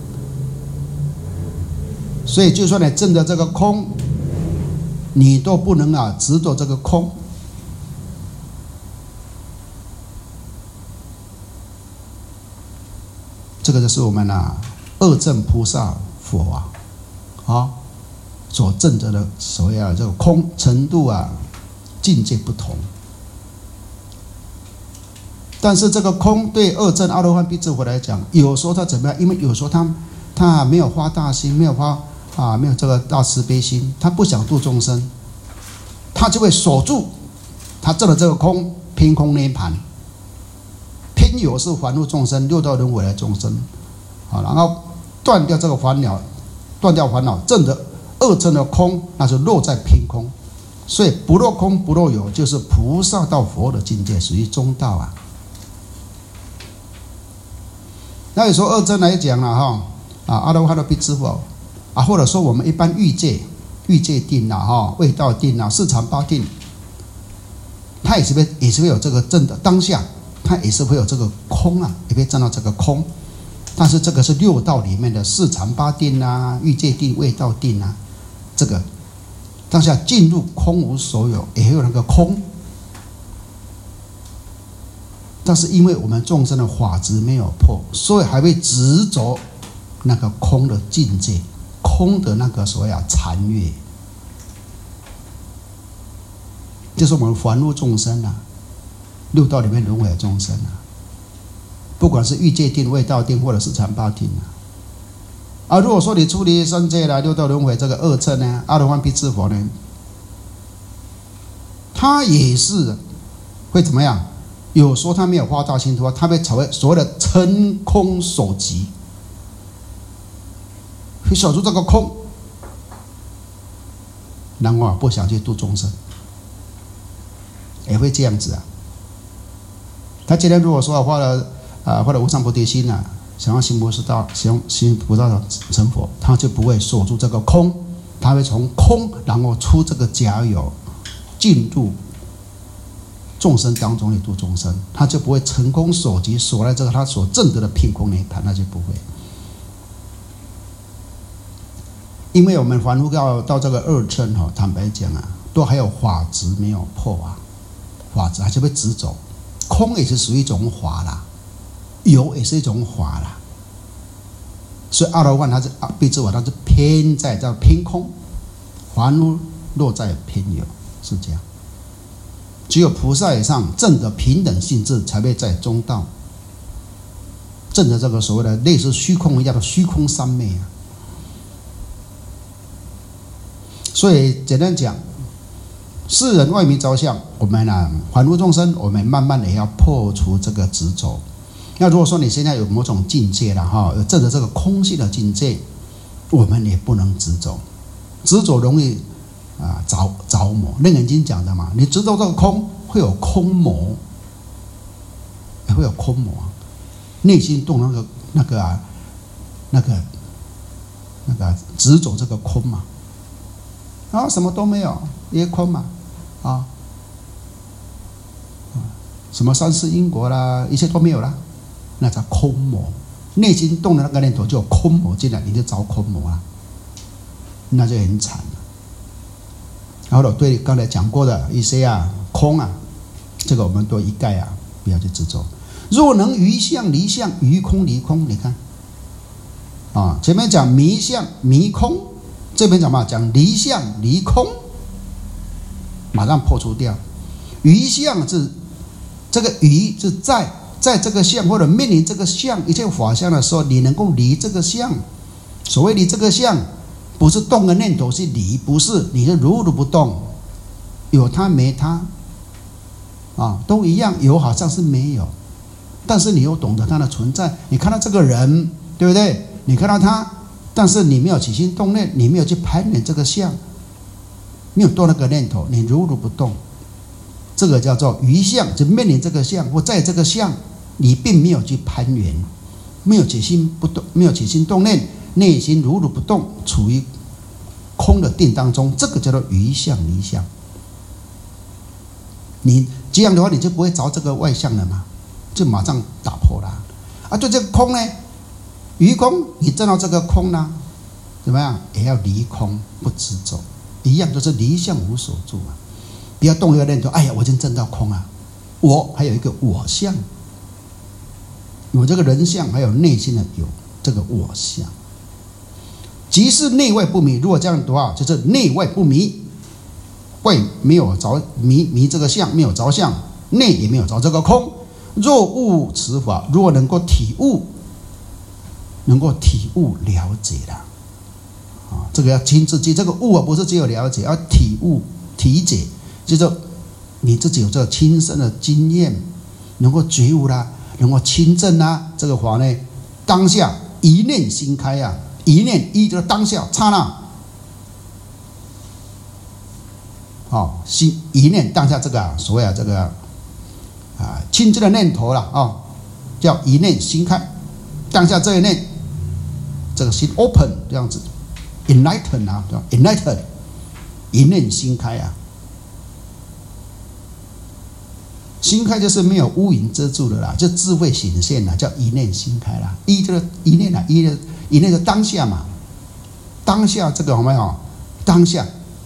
Speaker 2: 所以就算你证得这个空，你都不能啊执着这个空。这个就是我们啊二正菩萨。佛啊，啊，所证得的所谓啊这个空程度啊，境界不同。但是这个空对二正阿罗汉必知佛来讲，有时候他怎么样？因为有时候他他没有发大心，没有发啊，没有这个大慈悲心，他不想度众生，他就会守住他证了这个空，偏空涅盘，偏有是还入众生，六道轮回的众生，好，然后。断掉这个烦恼，断掉烦恼，证得二正的空，那就落在偏空。所以不落空不落有，就是菩萨到佛的境界，属于中道啊。那有时候二正来讲了哈，啊阿罗汉的必知佛啊，或者说我们一般欲界欲界定啊哈，味道定啊，四禅八定，它也是会也是会有这个正的当下，它也是会有这个空啊，也会证到这个空。但是这个是六道里面的四禅八定啊、欲界定、味道定啊，这个当下进入空无所有，也有那个空。但是因为我们众生的法执没有破，所以还会执着那个空的境界，空的那个所谓啊禅悦，就是我们凡入众生啊，六道里面轮回的众生啊。不管是欲界定、味道定，或者是禅八定啊，啊，如果说你出离三界来六道轮回这个二乘呢，阿罗汉必知佛呢，他也是会怎么样？有时候他没有发大心的话，他会所谓所谓的称空守寂，会守住这个空，然后啊不想去度众生，也会这样子啊。他今天如果说花了。啊，或者无上菩提心啊，想要行菩萨道，想行菩萨成佛，他就不会锁住这个空，他会从空然后出这个假有，进入众生当中去度众生，他就不会成空守寂，锁在这个他所证得的偏空涅盘，那就不会。因为我们凡夫要到这个二乘哈，坦白讲啊，都还有法执没有破啊，法执还是会执着，空也是属于一种法啦。有也是一种法啦，所以阿罗汉他是必知佛，他是偏在叫偏空，凡夫落在偏有，是这样。只有菩萨以上证得平等性质，才会在中道证得这个所谓的类似虚空一样的虚空三昧啊。所以简单讲，世人外迷着相，我们啊凡夫众生，我们慢慢的也要破除这个执着。那如果说你现在有某种境界了哈，有证得这个空性的境界，我们也不能执着，执着容易啊着着魔。楞严经讲的嘛，你知道这个空会有空魔，也会有空魔，内心动那个那个啊那个那个执着这个空嘛，然后什么都没有，也空嘛，啊，什么三世因果啦，一切都没有啦，那叫空魔。内心动的那个念头就有空魔进来，你就着空魔了，那就很惨了。然后对刚才讲过的一些啊空啊，这个我们都一概啊不要去执着。若能于相离相，于空离空，你看啊，前面讲迷相迷空，这边讲嘛讲离相离空，马上破除掉。于相是这个于是在。在这个相或者面临这个相一切法相的时候，你能够离这个相。所谓离这个相，不是动的念头是离，不是，你是如如不动，有它没它，啊，都一样，有好像是没有，但是你又懂得它的存在。你看到这个人，对不对？你看到他，但是你没有起心动念，你没有去攀缘这个相，没有动那个念头，你如如不动。这个叫做于相，就面临这个相或在这个相，你并没有去攀缘，没有起心不动，没有起心动念，内心如如不动，处于空的定当中，这个叫做于相离相。你这样的话，你就不会着这个外相了嘛，就马上打破了啊！对这个空呢，于空，你证到这个空呢，怎么样？也要离空不执着，一样就是离相无所住啊。不要动一个念头，哎呀，我已经证到空啊！我还有一个我相，有这个人相，还有内心的有这个我相。即是内外不迷，如果这样读啊，就是内外不迷，外没有着迷迷这个相，没有着相，内也没有着这个空。若悟此法，如果能够体悟，能够体悟了解了啊，这个要亲自记，这个悟啊，不是只有了解，要体悟体解。就是你自己有这个亲身的经验，能够觉悟啦，能够亲证啦，这个法呢，当下一念心开啊，一念一就是当下刹那，哦，心一念当下这个、啊、所谓啊这个啊清净的念头啦啊、哦，叫一念心开，当下这一念，这个心 open 这样子 ，enlighten 啊，叫 enlighten， 一念心开啊。心开就是没有乌云遮住的啦，就智慧显现啦，叫一念心开啦。一就是一念啦，一念一念是当下嘛，当下这个有没有？当下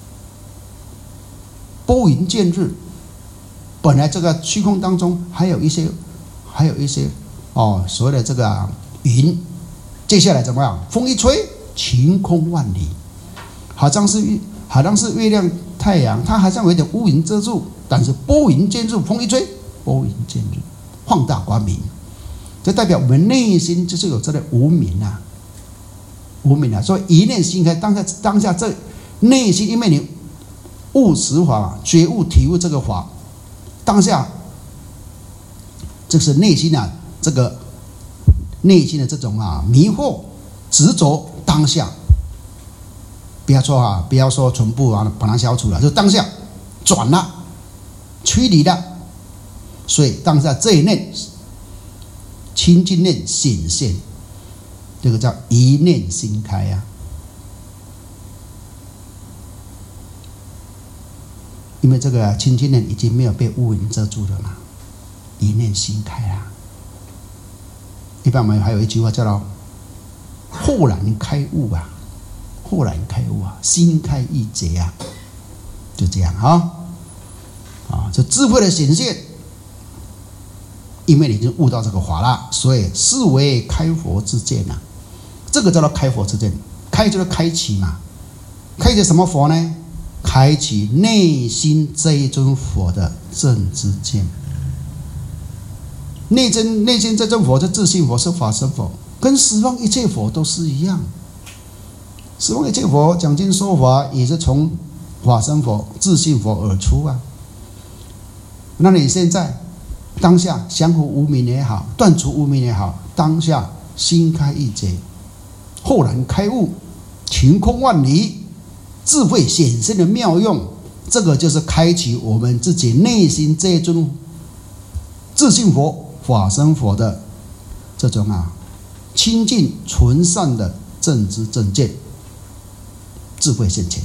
Speaker 2: 拨云见日，本来这个虚空当中还有一些，还有一些哦，所谓的这个、啊、云，接下来怎么样？风一吹，晴空万里，好像是好像是月亮、太阳，它好像有一点乌云遮住。但是拨云见日，风一吹，拨云见日，放大光明，这代表我们内心就是有这个无明啊，无明啊。所以一念心开，当下当下这内心，因为你悟此法，觉悟体悟这个法，当下这是内心啊，这个内心的这种啊迷惑执着，当下不要说啊，不要说全部啊把它消除了，就当下转了。驱离了，所以当下这一念清净念显现，这个叫一念心开啊。因为这个清净念已经没有被乌云遮住了嘛，一念心开啊。一般我们还有一句话叫做“豁然开悟”啊，豁然开悟啊，心开意解啊，就这样啊。啊，这智慧的显现，因为你已经悟到这个法了，所以是为开佛之见呐、啊。这个叫做开佛之见，开就是开启嘛。开启什么佛呢？开启内心这一尊佛的正知见。内真内心这尊佛是自性佛，是法身佛，跟十方一切佛都是一样。十方一切佛讲经说法，也是从法身佛、自性佛而出啊。那你现在当下降伏无明也好，断除无明也好，当下心开意解，豁然开悟，晴空万里， 智慧显现的妙用，这个就是开启我们自己内心这尊自性佛、法身佛的这种啊清净纯善的正知正见，智慧现前。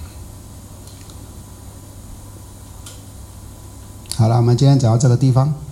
Speaker 2: 好了，我们今天讲到这个地方。